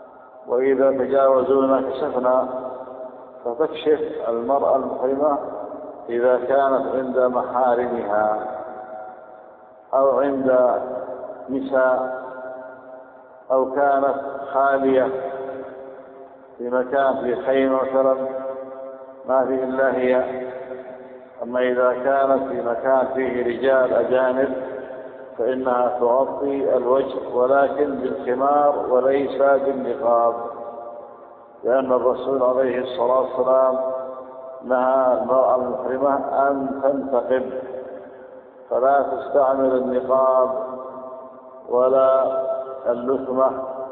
وإذا تجاوزونا كشفنا. فتكشف المرأة المحرمة إذا كانت عند محارمها أو عند نساء أو كانت خالية في مكان في خيمة مثلا ما فيه إلا هي. أما إذا كانت في مكان فيه رجال أجانب فإنها تغطي الوجه ولكن بالخمار وليس بالنقاب، لأن الرسول عليه الصلاة والسلام نهى المرأة المحرمة أن تنتقب، فلا تستعمل النقاب ولا اللثمة،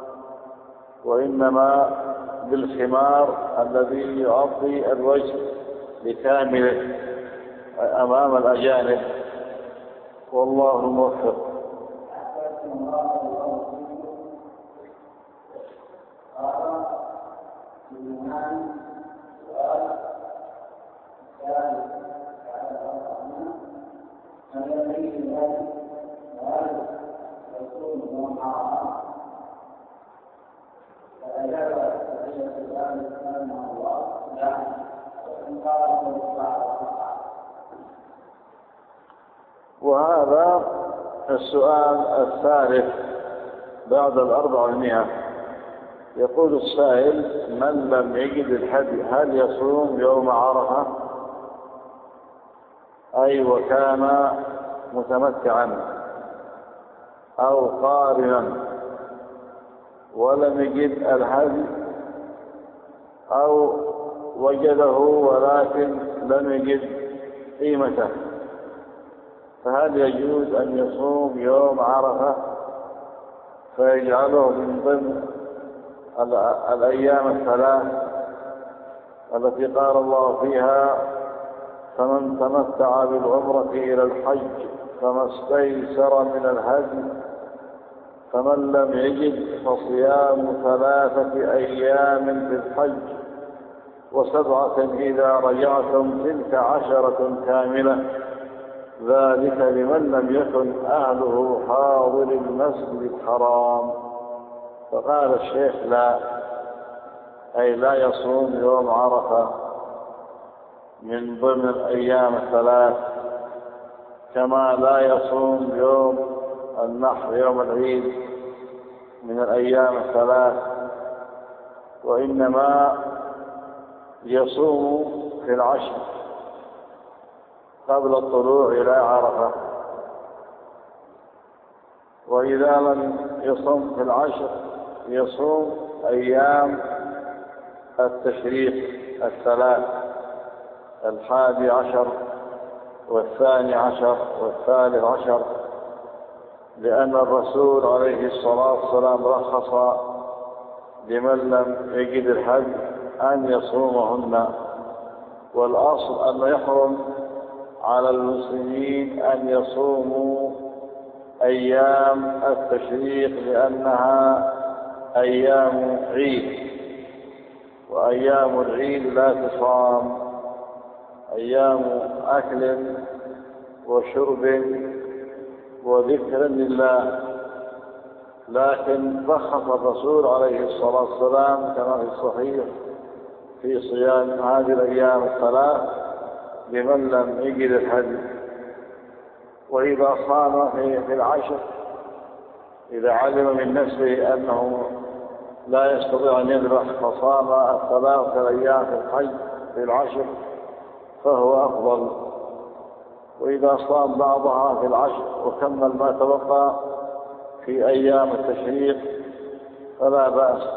وإنما بالخمار الذي يغطي الوجه بكامله أمام الأجانب. والله الموفق. وهذا السؤال الثالث بعد الأربعمائة. يقول السائل: من لم يجد الهدي هل يصوم يوم عرفة؟ أي وكان متمتعا أو قارنا ولم يجد الهدي أو وجده ولكن لم يجد قيمته، فهل يجوز أن يصوم يوم عرفة فيجعله من ضمن الأيام الثلاث التي قال الله فيها: فمن تمتع بالعمرة إلى الحج فما استيسر من الهدي فمن لم يجد فصيام ثلاثة أيام في الحج وسبعة إذا رجعتم تلك عشرة كاملة ذلك لمن لم يكن أهله حاضر المسجد الحرام. فقال الشيخ: لا، أي لا يصوم يوم عرفة من ضمن الأيام الثلاث، كما لا يصوم يوم النحر يوم العيد من الأيام الثلاث، وإنما يصوم في العشر قبل الطلوع إلى عرفة. وإذا لم يصوم في العشر يصوم أيام التشريق الثلاث: الحادي عشر والثاني عشر والثالث عشر، لأن الرسول عليه الصلاة والسلام رخص لمن لم يجد الحج أن يصومهن. والأصل أن يحرم على المسلمين أن يصوموا أيام التشريق لأنها أيام عيد، وأيام العيد لا تصام، أيام أكل وشرب وذكر لله. لكن رخص الرسول عليه الصلاة والسلام كما في الصحيح في صيام هذه الأيام الثلاث لمن لم يجد الهدي. وإذا صام في العشر إذا علم من نفسه أنه لا يستطيع أن يذبح فصام الثلاثة أيام في الحج في العشر فهو أفضل. وإذا صام بعضها في العشر وكمل ما تبقى في أيام التشريق فلا بأس،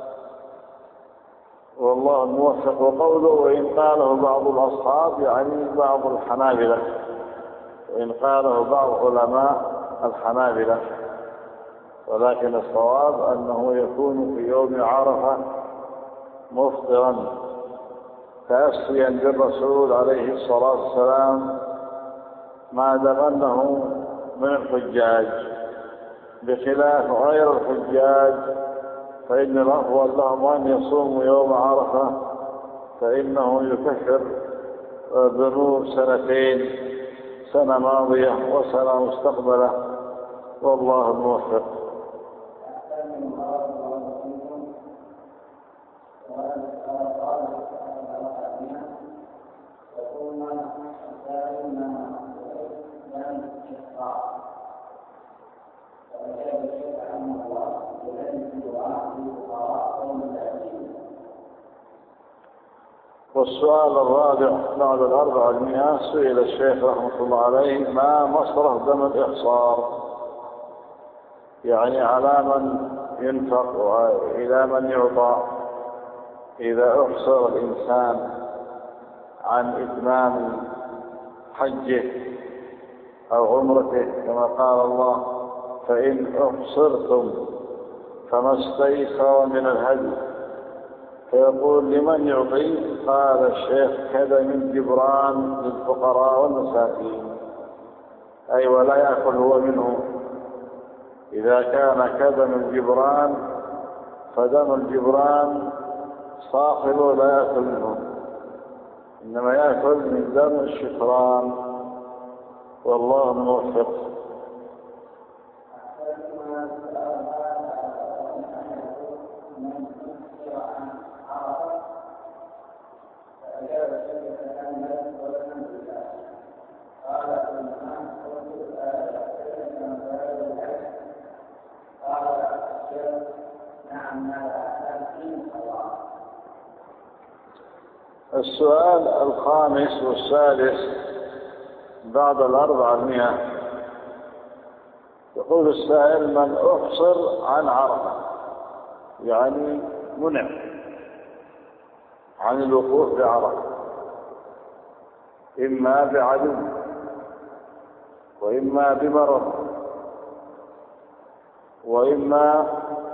والله الموفق. وقوله وإن قاله بعض الأصحاب يعني بعض الحنابلة، وإن قاله بعض علماء الحنابلة، ولكن الصواب أنه يكون في يوم عرفة مفطرا تأسيا بالرسول عليه الصلاة والسلام ما دام أنه من الحجاج، بخلاف غير الحجاج فإن الأفضل لهم أن يصوموا يوم عرفة، فإنه يكفر ذنوب سنتين، سنة ماضية وسنة مستقبلة، والله الموفق. والسؤال الرابع بعد الأربعمائة سئل الشيخ رحمة الله عليه ما مصرف دم الإحصار، يعني على من ينفق وإلى من يعطى إذا أحصر الإنسان عن إتمام حجه أو عمرته كما قال الله فإن أحصرتم فما استيسر من الهدي، فيقول لمن يعطي؟ قال الشيخ كدم الجبران للفقراء والمساكين، أي ولا يأكل هو منه. إذا كان كدم الجبران فدم الجبران صاحب ولا يأكل منه، إنما يأكل من دم الشكران، والله الموفق. السؤال الخامس والسادس بعد الأربعمائة يقول السائل من أحصر عن عرفة، يعني منع عن الوقوف بعرفة إما بعدو وإما بمرض وإما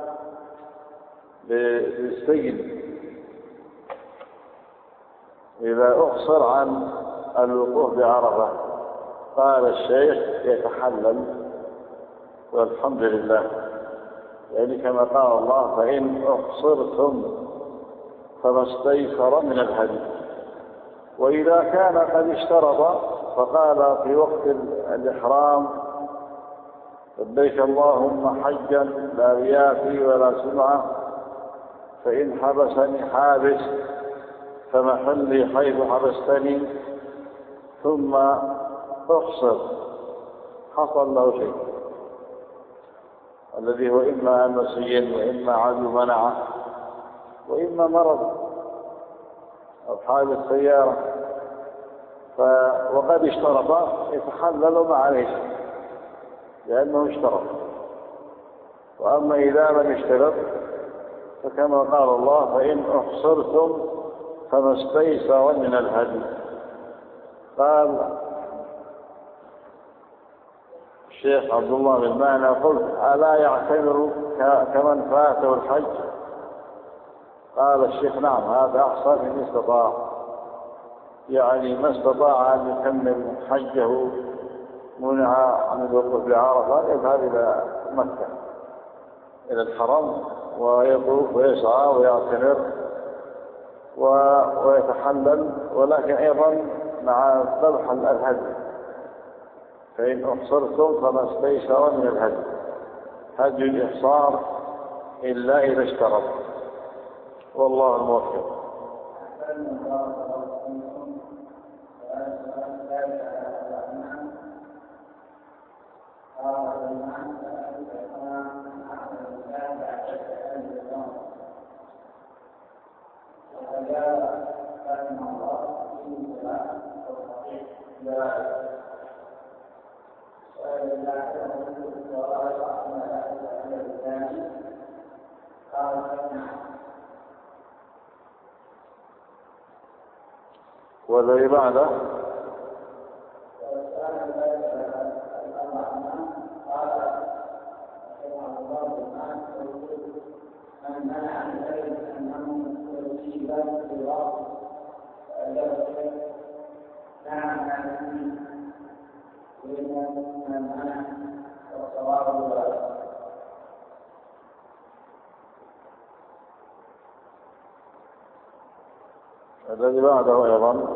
بالسجن، إذا أحصر عن الوقوف بعرفة قال الشيخ يتحلل والحمد لله، يعني كما قال الله فإن أحصرتم فما استيسر من الهدي. وإذا كان قد اشترط فقال في وقت الإحرام لبيك اللهم حجا لا رياء فيه ولا سمعة، فإن حبسني حابس فمحلي حيث حبستني، ثم أحصر حصل له شيء الذي هو إما أنسي وإما عدو منعه وإما مرض أو حادث سيارة، ف... وقد اشترط يتحلل ما عليه شيء لأنه اشترط. وأما إذا لم يشترط فكما قال الله فإن أحصرتم فما استيسر من الهدي. قال الشيخ عبد الله بن معنى قلت ألا يعتبر كمن فاته الحج؟ قال الشيخ نعم هذا أحسن من استطاع، يعني ما استطاع أن يكمل حجه منع عن الوقوف بعرفة يذهب إلى مكة إلى الحرم ويطوف ويسعى ويعتمر ويتحلل، ولكن أيضا مع ذبح الهدي، فإن أحصرتم فما استيسر من الهدي، هدي الإحصار إلا إذا اشترط، والله الموفق. والذي بعده الذي بعده أيضا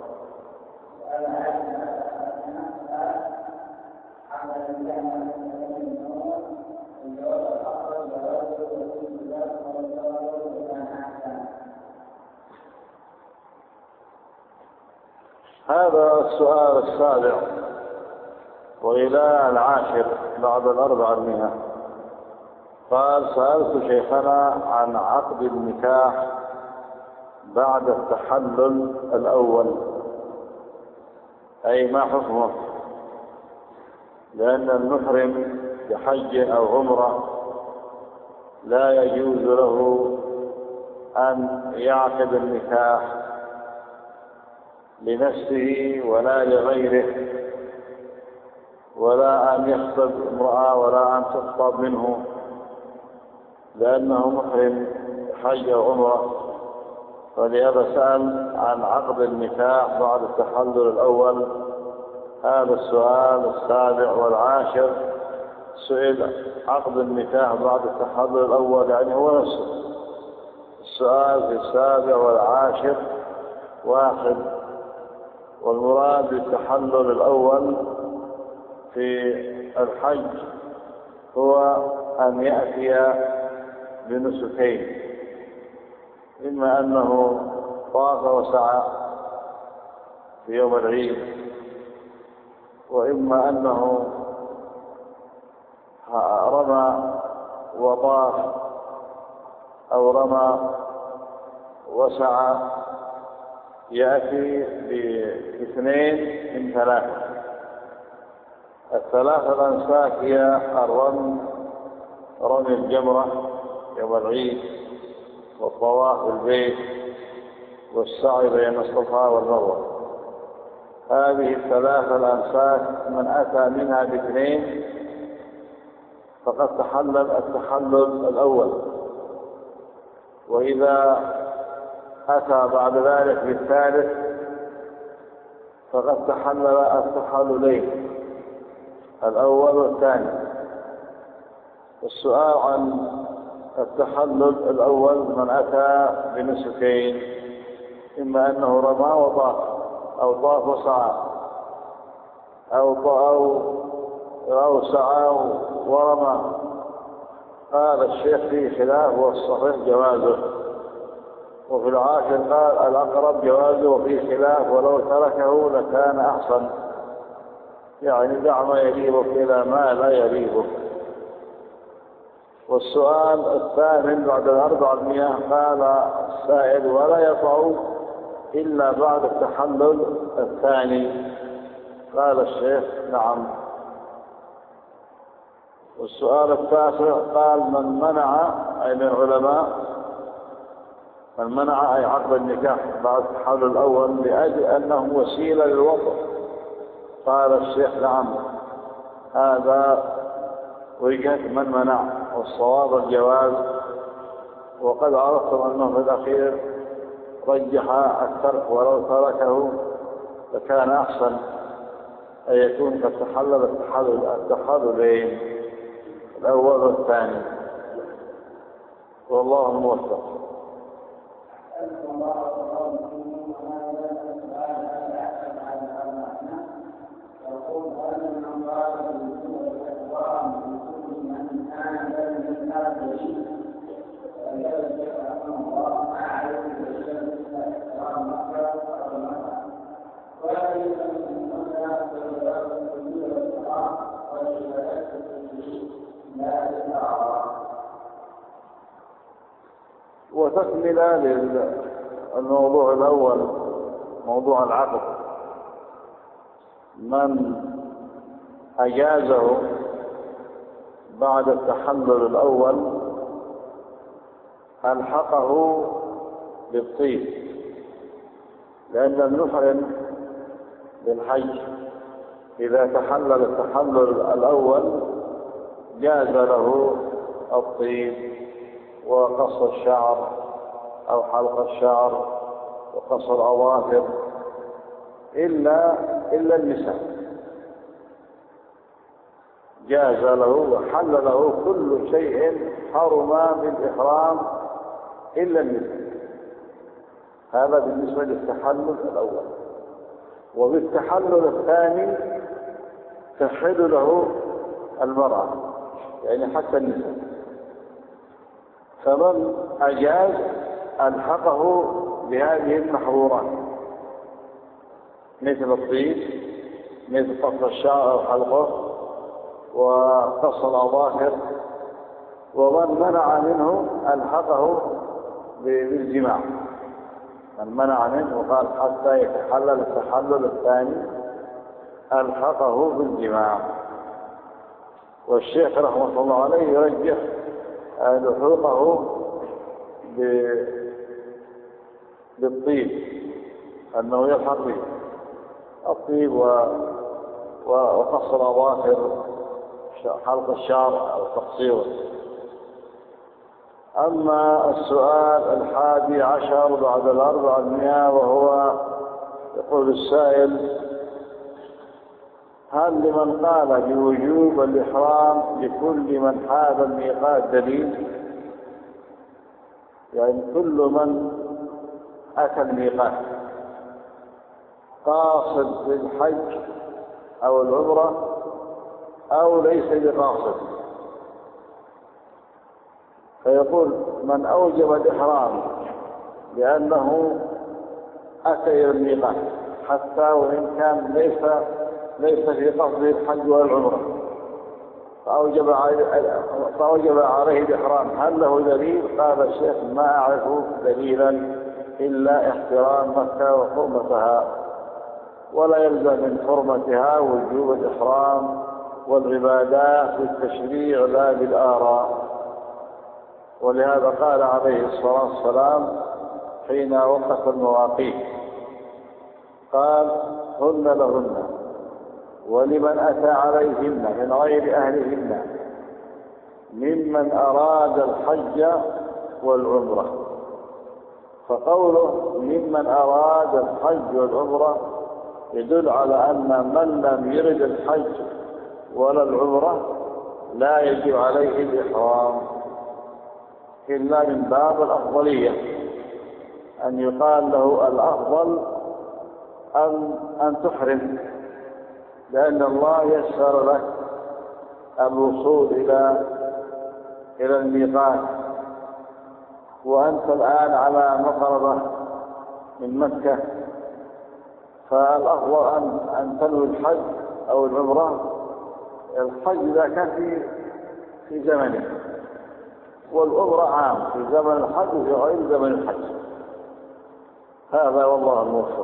هذا السؤال السابع وإلى العاشر بعد الأربعمائة. قال سألت شيخنا عن عقد النكاح بعد التحلل الأول، أي ما حكمه؟ لأن المحرم بحج أو عمرة لا يجوز له أن يعقد النكاح لنفسه ولا لغيره، ولا أن يخطب امرأة ولا أن تخطب منه، لأنه محرم حج أو عمرة. ولهذا سأل عن عقد النكاح بعد التحلل الأول. هذا السؤال السابع والعاشر سئل عقد النكاح بعد التحلل الأول، يعني هو نفسه السؤال في السابع والعاشر واحد. والمراد بالتحلل الأول في الحج هو أن يأتي بنسكين، إما أنه طاف وسعى في يوم العيد، وإما أنه رمى وطاف أو رمى وسعى، يأتي باثنين من ثلاثة. الثلاثة الأنساك هي الرمي رمي الجمرة يوم العيد، والطواف بالبيت، والسعي بين الصفا والمروة. هذه الثلاثة الأنساك من أتى منها باثنين فقد تحلل التحلل الأول، وإذا أتى بعد ذلك بالثالث فقد تحلل التحللين الأول والثاني. السؤال عن التحلل الأول من أتى بنسكين، إما أنه رمى وطاف أو طاف وسعى أو أو أو سعى ورمى. قال الشيخ فيه خلاف، والصحيح جوازه، وفي العاشر قال الأقرب جوازه وفيه خلاف، ولو تركه لكان أحسن، يعني دع ما يريبك إلى ما لا يريبك. والسؤال الثامن بعد الأربعمائة قال السائل ولا يطع إلا بعد التحلل الثاني. قال الشيخ نعم. والسؤال التاسع قال من منع، أي من العلماء، من منع أي عقد النكاح بعد التحلل الأول لأجل أنه وسيلة للوطن. قال الشيخ نعم، هذا وجهة من منع، والصواب الجواز. وقد عرفتم أنه في الأخير رجح الترك، ولو تركه لكان أحسن أن يكون قد تحلل التحللين الأول والثاني، والله الموفق. وتكملة للموضوع الأول موضوع العقد، من أجازه بعد التحلل الأول ألحقه بالطيب، لأن المحرم بالحج إذا تحلل التحلل الأول جاز له الطيب وقص الشعر أو حلق الشعر وقص الأظافر، إلا إلا النساء جاز له وحل له كل شيء حرم بالإحرام إلا النساء. هذا بالنسبة للتحلل الأول. وبالتحلل الثاني تحل له المرأة، يعني حتى النساء. فمن أجاز ألحقه بهذه المحظورات مثل الطيب، مثل قص الشعر أو حلقه وقص الأظافر. ومن منع منه ألحقه بالجماع، من منع منه وقال حتى يتحلل التحلل الثاني ألحقه بالجماع. والشيخ رحمه الله عليه يرجح لحوقه بالطيب، أنه يلحق به الطيب وقص الأظافر، حلق الشعر أو تقصيره. أما السؤال الحادي عشر بعد الأربعمائة، وهو يقول السائل: هل لمن قال بوجوب الإحرام لكل من حاد الميقات دليل؟ يعني كل من أتى الميقات قاصد للحج أو العمرة أو ليس بقاصد، فيقول من أوجب الإحرام لأنه أتى إلى الميقات حتى وإن كان ليس ليس في قصد الحج والعمرة، فأوجب عليه, فأوجب عليه الإحرام، هل له دليل؟ قال الشيخ: ما أعرف دليلا إلا احترام مكة وحرمتها، ولا يلزم من حرمتها وجوب الإحرام، والعبادات بالتشريع لا بالآراء. ولهذا قال عليه الصلاة والسلام حين وقف المواقيت، قال: هن لهن ولمن أتى عليهن من غير أهلهن ممن أراد الحج والعمرة. فقوله ممن أراد الحج والعمرة يدل على أن من لم يرد الحج ولا العمرة لا يجب عليه الإحرام، إلا من باب الأفضلية، أن يقال له الأفضل أن, أن تحرم، لأن الله يسر لك الوصول إلى إلى الميقات، وأنت الآن على مقربة من مكة، فالأفضل أن, أن تنوي الحج أو العمرة. الحج إذا كان في في زمنه، والعمرة عام في زمن الحج وفي غير زمن الحج. هذا والله الموفق.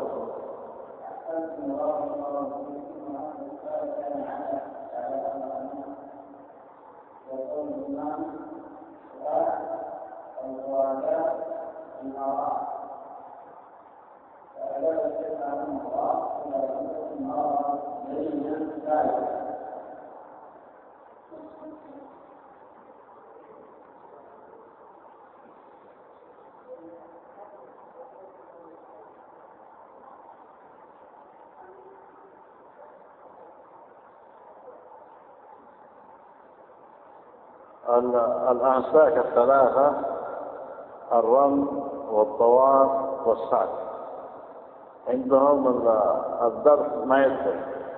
الأنساك الثلاثة: الرمي والطواف والسعي، عندهم الذبح ما يدخل،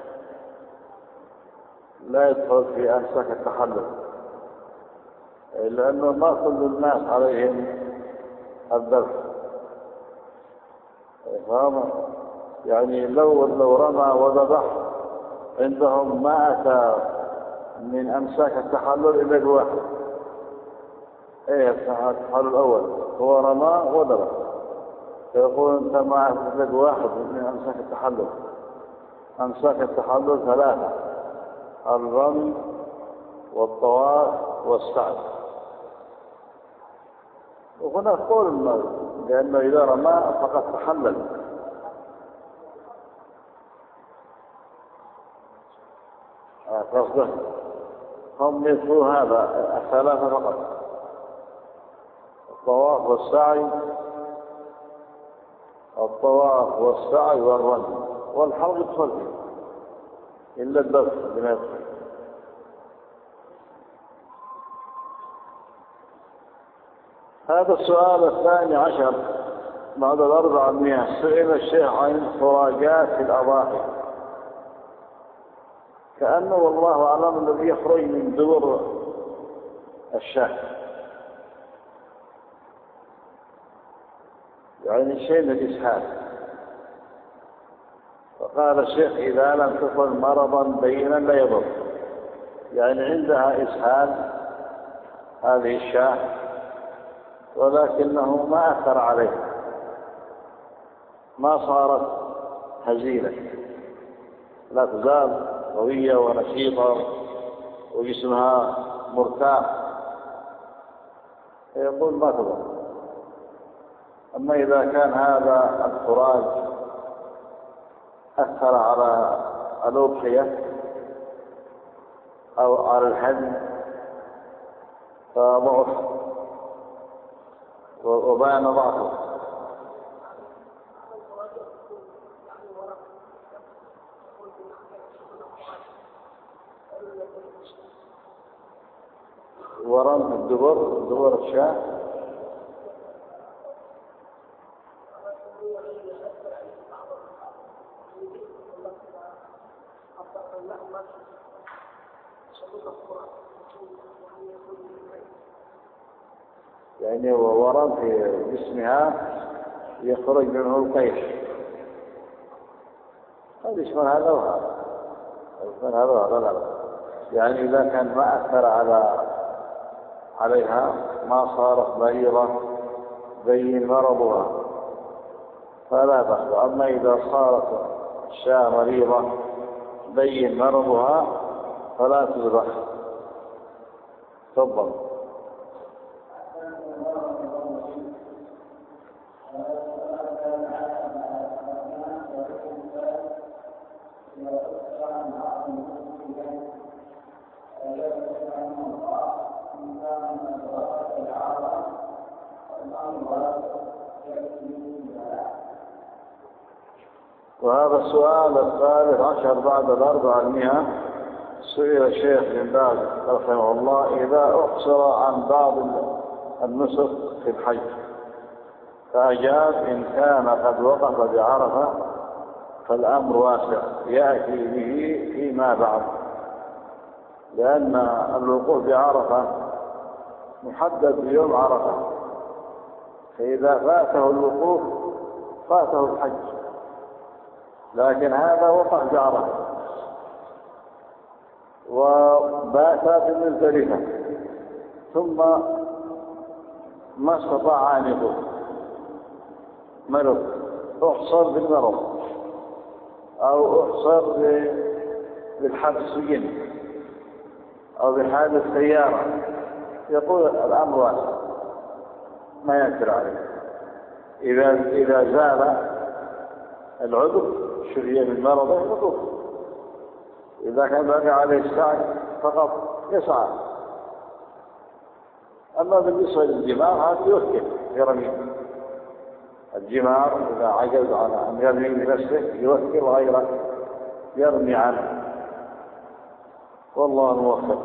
لا يدخل في أنساك التحلل، لأنه ما كل الناس عليهم الذبح. يعني لو لو رمى وذبح عندهم ما أتى من أمساك التحلل إلا الواحد. إيه التحلل الأول هو رمى وذبح، فيقول أنت معك إلا واحد من أمساك التحلل. أمساك التحلل ثلاثة: الرمي والطواف والسعي. وهنا قول لأنه إذا رمى فقد تحلل. قصده هم يذكروا هذا الثلاثة فقط: الطواف والسعي، الطواف والسعي والرمي، والحلق يدخل فيه إلا الذبح بما يدخل. هذا السؤال الثاني عشر بعد الأربعمائة: سئل الشيخ عن خراجات في الأضاحي، كأنه والله أعلم الذي يخرج من دبر الشاة، يعني شيء من الإسهال. فقال الشيخ: إذا لم تكن مرضا بينا لا يضر، يعني عندها إسهال هذه الشاة ولكنه ما أثر عليه، ما صارت هزيلة، لا تزال قوية ونشيطة وجسمها مرتاح، يقول ما تضر. أما إذا كان هذا الخراج أثر على الأضحية أو على الحد فضعف وبان ضعفه. ورم الدبر دبر الشاة يعني ورم في جسمها يخرج منه القيح، هذا يشمل هذا وهذا، يشمل هذا وهذا لا. يعني إذا كان ما أثر على عليها ما صارت مريضة بين مرضها فلا بأس. أما إذا صارت الشاة مريضة بين مرضها فلا تذبح. تفضل. وهذا السؤال الثالث عشر بعد الأربعمائة، سئل الشيخ بن باز رحمه الله: إذا أقصر عن بعض النسك في الحج فأجاب: إن كان قد وقف بعرفة فالأمر واسع يأتي به فيما بعد، لأن الوقوف بعرفة محدد بيوم عرفة، فإذا فاته الوقوف فاته الحج، لكن هذا وقف بعرفة وبات بمزدلفة ثم ما استطاع أن يطوف، مرض، أحصر بالمرض أو أحصر بالحبس سجن أو بحادث سيارة، يقول الأمر واسع ما يأثر عليه. إذا إذا زال العذر شفي من مرضه يطوف، إذا كان بقي عليه السعي فقط يسعى. أما بالنسبة للجمار هذا يوكل يرمي الجمار، إذا عجز على أن يرمي بنفسه يوكل غيره يرمي عنه، والله موفق.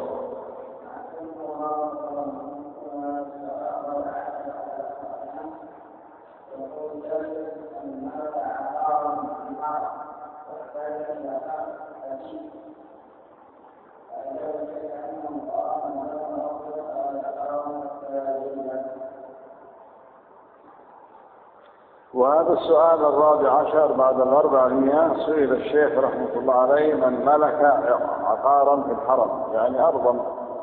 وهذا السؤال الرابع عشر بعد الأربعمائة، سئل الشيخ رحمة الله عليه: من ملك عقارا في الحرم، يعني أرضا،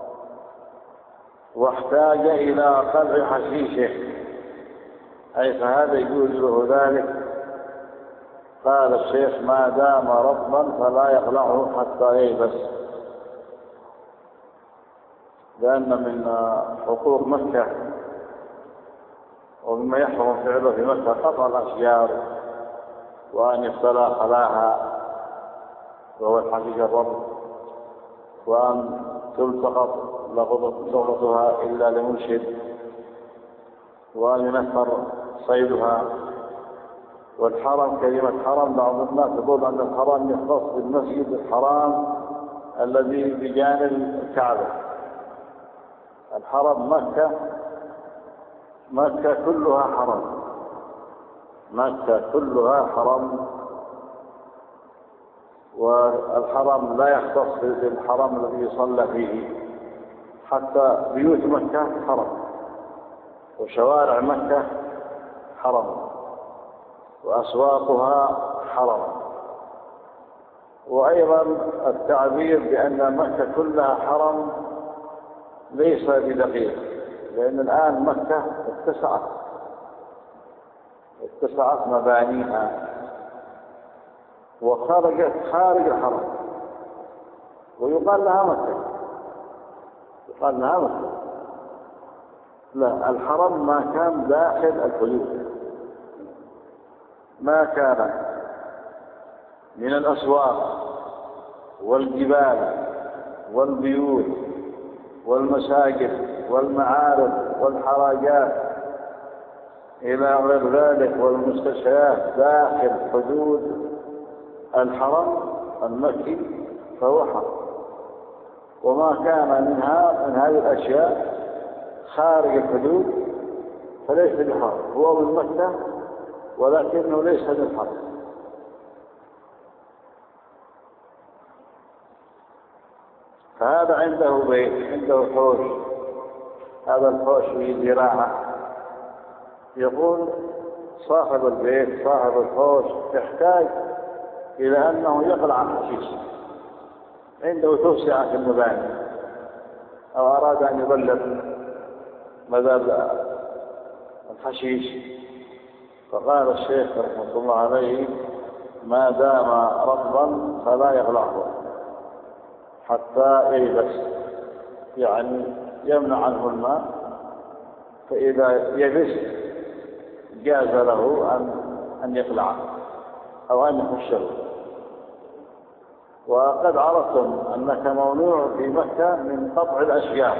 واحتاج إلى قلع حشيشه، أي فهذا يجوز له ذلك؟ قال الشيخ: ما دام رطبا فلا يقلعه حتى ييبس، لأن من حقوق مكة ومما يحرم فعله في مكة قطع الأشجار وأن يبتلى خلاها وهو الحشيش الرطب، وأن تلتقط لقطتها إلا لمنشد، وأن ينفر صيدها. والحرم كلمة حرم بعض الناس يقول أن الحرم يختص بالمسجد الحرام الذي بجانب الكعبة. الحرم مكة، مكة كلها حرم، مكة كلها حرم، والحرم لا يختص بالحرم الذي يصلى فيه، حتى بيوت مكة حرم وشوارع مكة حرم وأسواقها حرم. وأيضا التعبير بأن مكة كلها حرم ليس بدقيق، لأن الآن مكة اتسعت اتسعت مبانيها وخرجت خارج الحرم، ويقال لها مكة، يقال لها مكة. لا، الحرم ما كان داخل الحدود، ما كان من الأسواق والجبال والبيوت والمساجد والمعارض والحراجات إلى غير ذلك والمستشفيات داخل حدود الحرم المكي فهو حرم. وما كان منها من هذه الأشياء خارج الحدود فليس بحرم، هو من مكة ولكنه ليس بالحرم. فهذا عنده بيت، عنده حوش، هذا الحوش فيه زراعة. يقول صاحب البيت صاحب الحوش يحتاج إلى أنه يقلع الحشيش، عنده توسعة في المباني أو أراد أن يبلغ مذاب الحشيش، فقال الشيخ رحمه الله عليه: ما دام رطبا فلا يقلعه حتى ييبس، يعني يمنع عنه الماء، فإذا يبس جاز له أن أن يقلعه أو أن يخشه. وقد عرفتم أنك ممنوع في مكة من قطع الأشجار،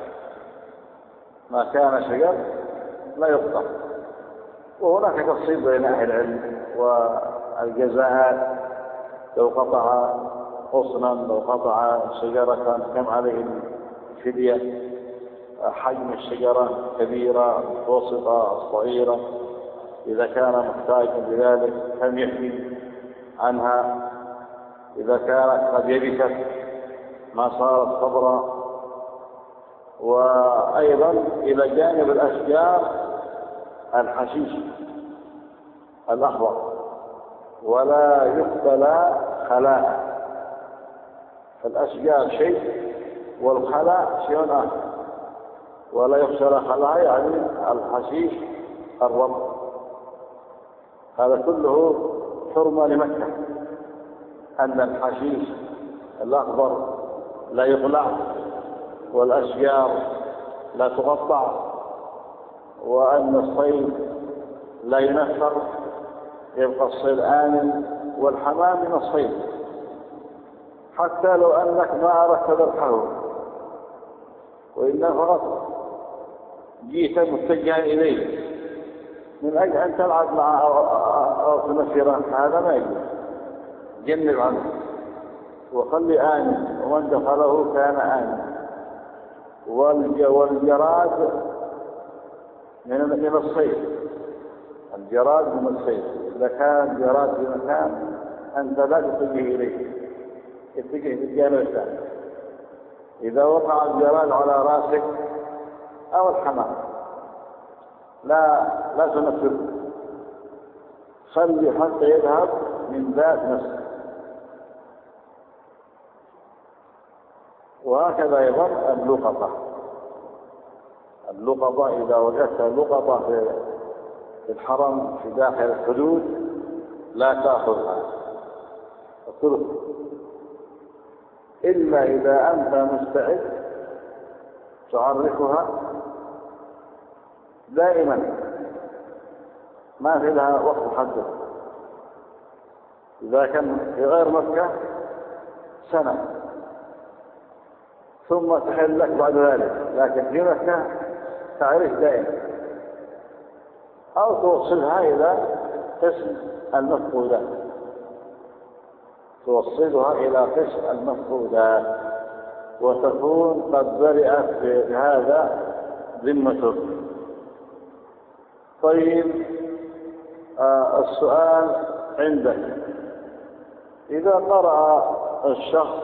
ما كان شجر لا يقطع. وهناك تفصيل بين أهل العلم والجزاءات، لو قطع غصنا، لو قطع شجرة كم عليه الفدية، حجم الشجرة كبيرة متوسطة صغيرة، إذا كان محتاجا لذلك كم يحمي عنها، إذا كانت قد يبست ما صارت خضراء. وأيضا إلى جانب الأشجار الحشيش الأخضر، ولا يقبل خلاء، فالأشجار شيء والخلاء شيء آخر، ولا يخشى خلاء يعني الحشيش الرب. هذا كله حرمة لمكة، أن الحشيش الأخضر لا يقلع، والأشجار لا تقطع، وأن الصيد لا ينفر، يبقى الصيد آمن، والحمام من الصيد، حتى لو أنك ما أردت ذبحه وإنما فقط جيت متجها إليه من أجل أن تلعب معه أو تنفره، هذا ما يجوز، جنب عنه وخلي آمن، ومن دخله كان آمن. والجراد من الصيد، الجراد من الصيد، إذا كان الجراد في مكان أنت لا تتجه إليه، اتجه في الجانب الثاني. إذا وقع الجراد على راسك أو الحمام لا لا تنفره، خلي حتى يذهب من ذات نفسه. وهكذا أيضا اللقطة، اللقطة إذا وجدت اللقطة في الحرم في داخل الحدود لا تأخذها، اترك، إلا إذا أنت مستعد تعرفها دائما، ما في لها وقت محدد. إذا كان في غير مكة سنة ثم تحل لك بعد ذلك، لكن في مكة تعرف دائما، أو توصلها إلى قسم المفقودات، توصلها إلى قسم المفقودات وتكون قد برئت بهذا ذمتك. طيب، آه السؤال عندك: إذا قرأ الشخص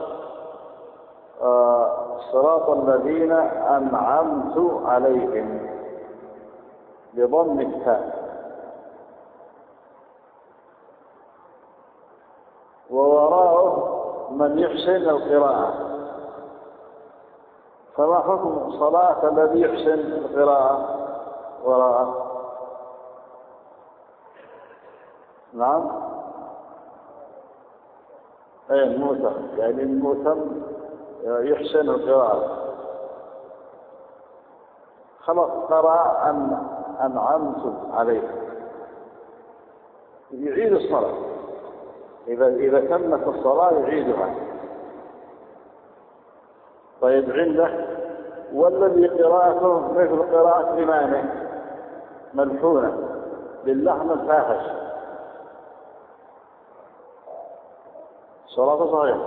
آه صراط الذين أنعمت عليهم بضم التاء ووراءه من يحسن القراءة، فما حكم صلاة الذي يحسن القراءة وراءه؟ نعم. اي الموتم، يعني الموتم يحسن القراءة. خلاص قرأ أن أنعمت عليه، يعيد الصلاة. إذا إذا تمت الصلاة يعيدها. طيب عنده والذي قراءته مثل قراءة إمامه ملحونة باللحن الفاحش، صلاته صحيحة.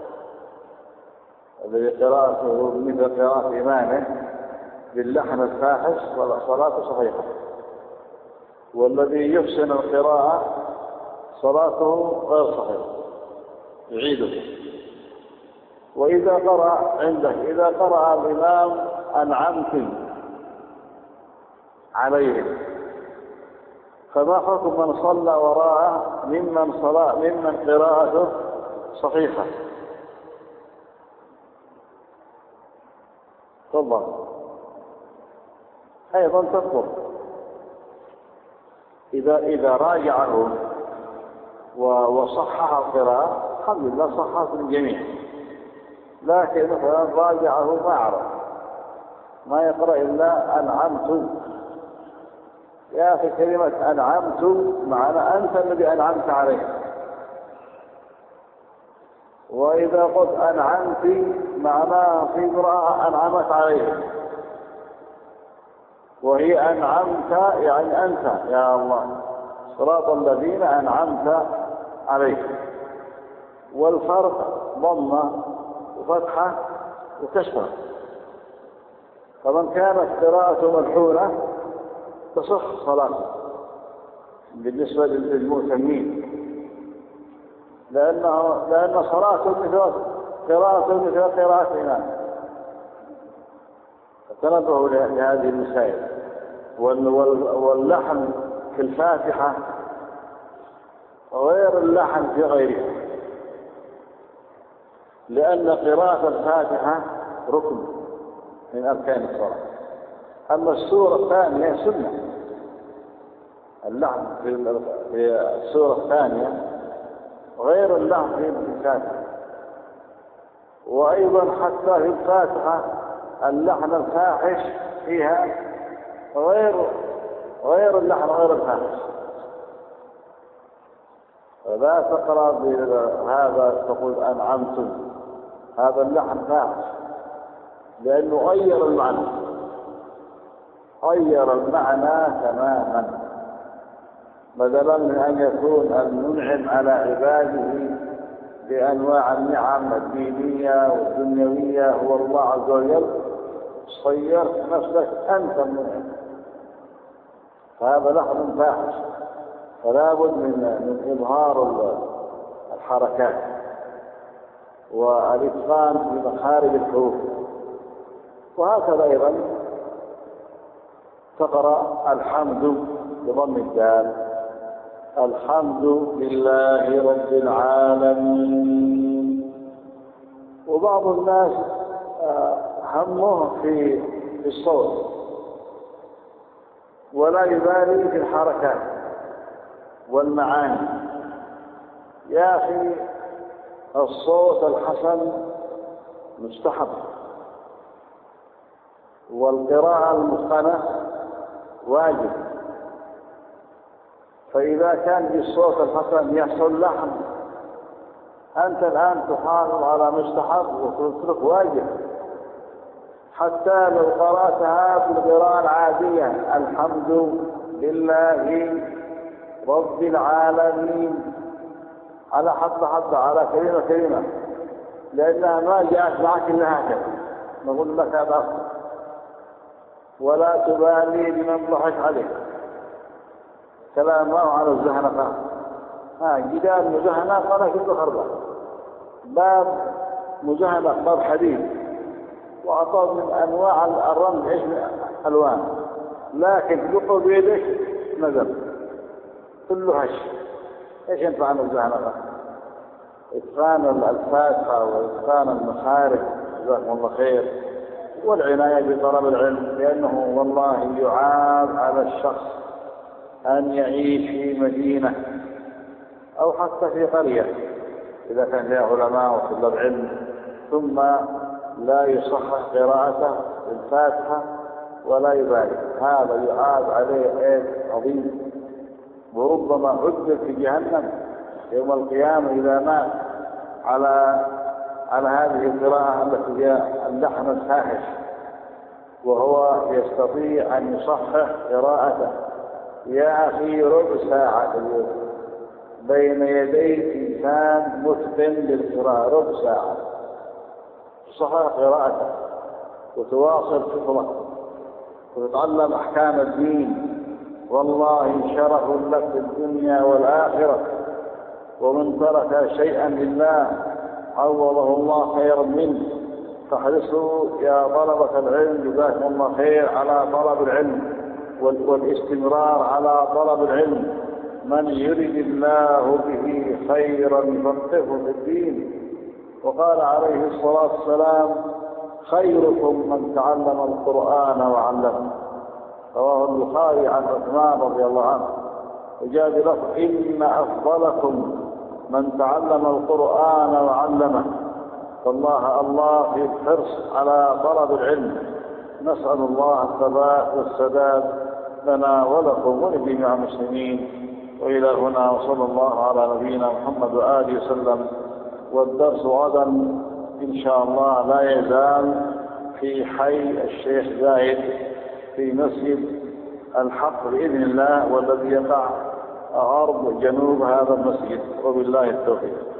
الذي قراءته مثل قراءة إمامه باللحن الفاحش صلاته صحيحة. والذي يحسن القراءة صلاته غير صحيحة، يعيده. وإذا قرأ عنده إذا قرأ الإمام أنعمت عليه، فما حكم من صلى وراءه ممن صلاة ممن قراءته صحيحة؟ تفضل. أيضا تذكر إذا إذا راجعه وصحح القراءة الحمد لله صححت الجميع، لكن مثلا راجعه ما عرف ما يقرأ إلا أنعمت. يا أخي كلمة أنعمت معنى أنت الذي أنعمت عليه، وإذا قلت أنعمت معناه في امرأة أنعمت عليه، وهي أنعمت يعني أنت يا الله صراط الذين أنعمت عليه. والفرق ضمة وفتحة وكسرة. فمن كانت قراءته ملحونة تصح صلاته بالنسبة للمؤتمين، لأنه لأن صلاته مثل قراءته مثل قراءة إمام. فتنبهوا لهذه المسائل. واللحن في الفاتحة غير اللحن في غيرها، لأن قراءة الفاتحة ركن من أركان الصلاة. أما السورة الثانية سنة. اللحن في السورة الثانية غير اللحن في الفاتحة. وأيضا حتى في الفاتحة اللحن الفاحش فيها غير غير اللحن غير الفاحش. فلا تقرأ بهذا تقول أنعمت، هذا اللحن فاحش لأنه غير المعنى غير المعنى تماما. بدلا من أن يكون المنعم على عباده بأنواع النعم الدينية والدنيوية هو الله عز وجل، صيرت نفسك أنت المنعم، فهذا لحن فاحش. فلا بد من من إظهار الحركات والإتقان في مخارج الحروف. وهكذا أيضا تقرأ الحمد بضم الدال، الحمد لله رب العالمين. وبعض الناس همه في الصوت ولا يبالي في الحركات والمعاني. يا أخي الصوت الحسن مستحب، والقراءة المتقنة واجب. فإذا كان بالصوت الحسن يحصل لحن، أنت الآن تحافظ على مستحب وتترك واجب. حتى لو قرأتها بالقراءة العادية الحمد لله رب العالمين على حد حد على كلمة كلمة، لأنها ما جاءت معك إلا هكذا، نقول لك هذا أصلا. ولا تبالي بمن ضحك عليك، كلام ما على الزهنقة. ها جدال مزهنة أنا كنت خربة، باب مزهنة باب حديد، وأعطاه من أنواع الرمل إيش ألوان، لكن يقول بيدك نزل كله هش. إيش ينفع عن الزهنقة؟ إتقان الفاتحة وإتقان المخارج جزاكم الله خير، والعناية بطلب العلم، لأنه والله يعاب على الشخص أن يعيش في مدينة أو حتى في قرية إذا كان فيها علماء وطلاب علم ثم لا يصحح قراءته الفاتحة ولا يبالي، هذا يعاد عليه عيب عظيم، وربما عذب في جهنم يوم القيامة إذا مات على على هذه القراءة التي هي اللحن الفاحش، وهو يستطيع أن يصحح قراءته. يا أخي ربع ساعة بين يديك إنسان متقن للقراءة، ربع ساعة تصحح قراءته وتواصل فكرك وتتعلم أحكام الدين، والله شرف لك في الدنيا والآخرة. ومن ترك شيئا لله عوضه الله خيرا منه، فاحرصوا يا طلبة العلم جزاكم الله خير على طلب العلم والاستمرار على طلب العلم. من يرد الله به خيرا يفقهه في الدين. وقال عليه الصلاة والسلام خيركم من تعلم القرآن وعلمه، رواه البخاري عن عثمان رضي الله عنه. وجاء بلفظ إن أفضلكم من تعلم القرآن وعلمه. فالله الله في الحرص على طلب العلم. نسأل الله الثبات والسداد لنا ولكم ولجميع المسلمين. وإلى هنا وصلى الله على نبينا محمد وآله وسلم. والدرس غدا إن شاء الله لا يزال في حي الشيخ زايد في مسجد الحق بإذن الله، والذي يقع غرب جنوب هذا المسجد، وبالله التوفيق.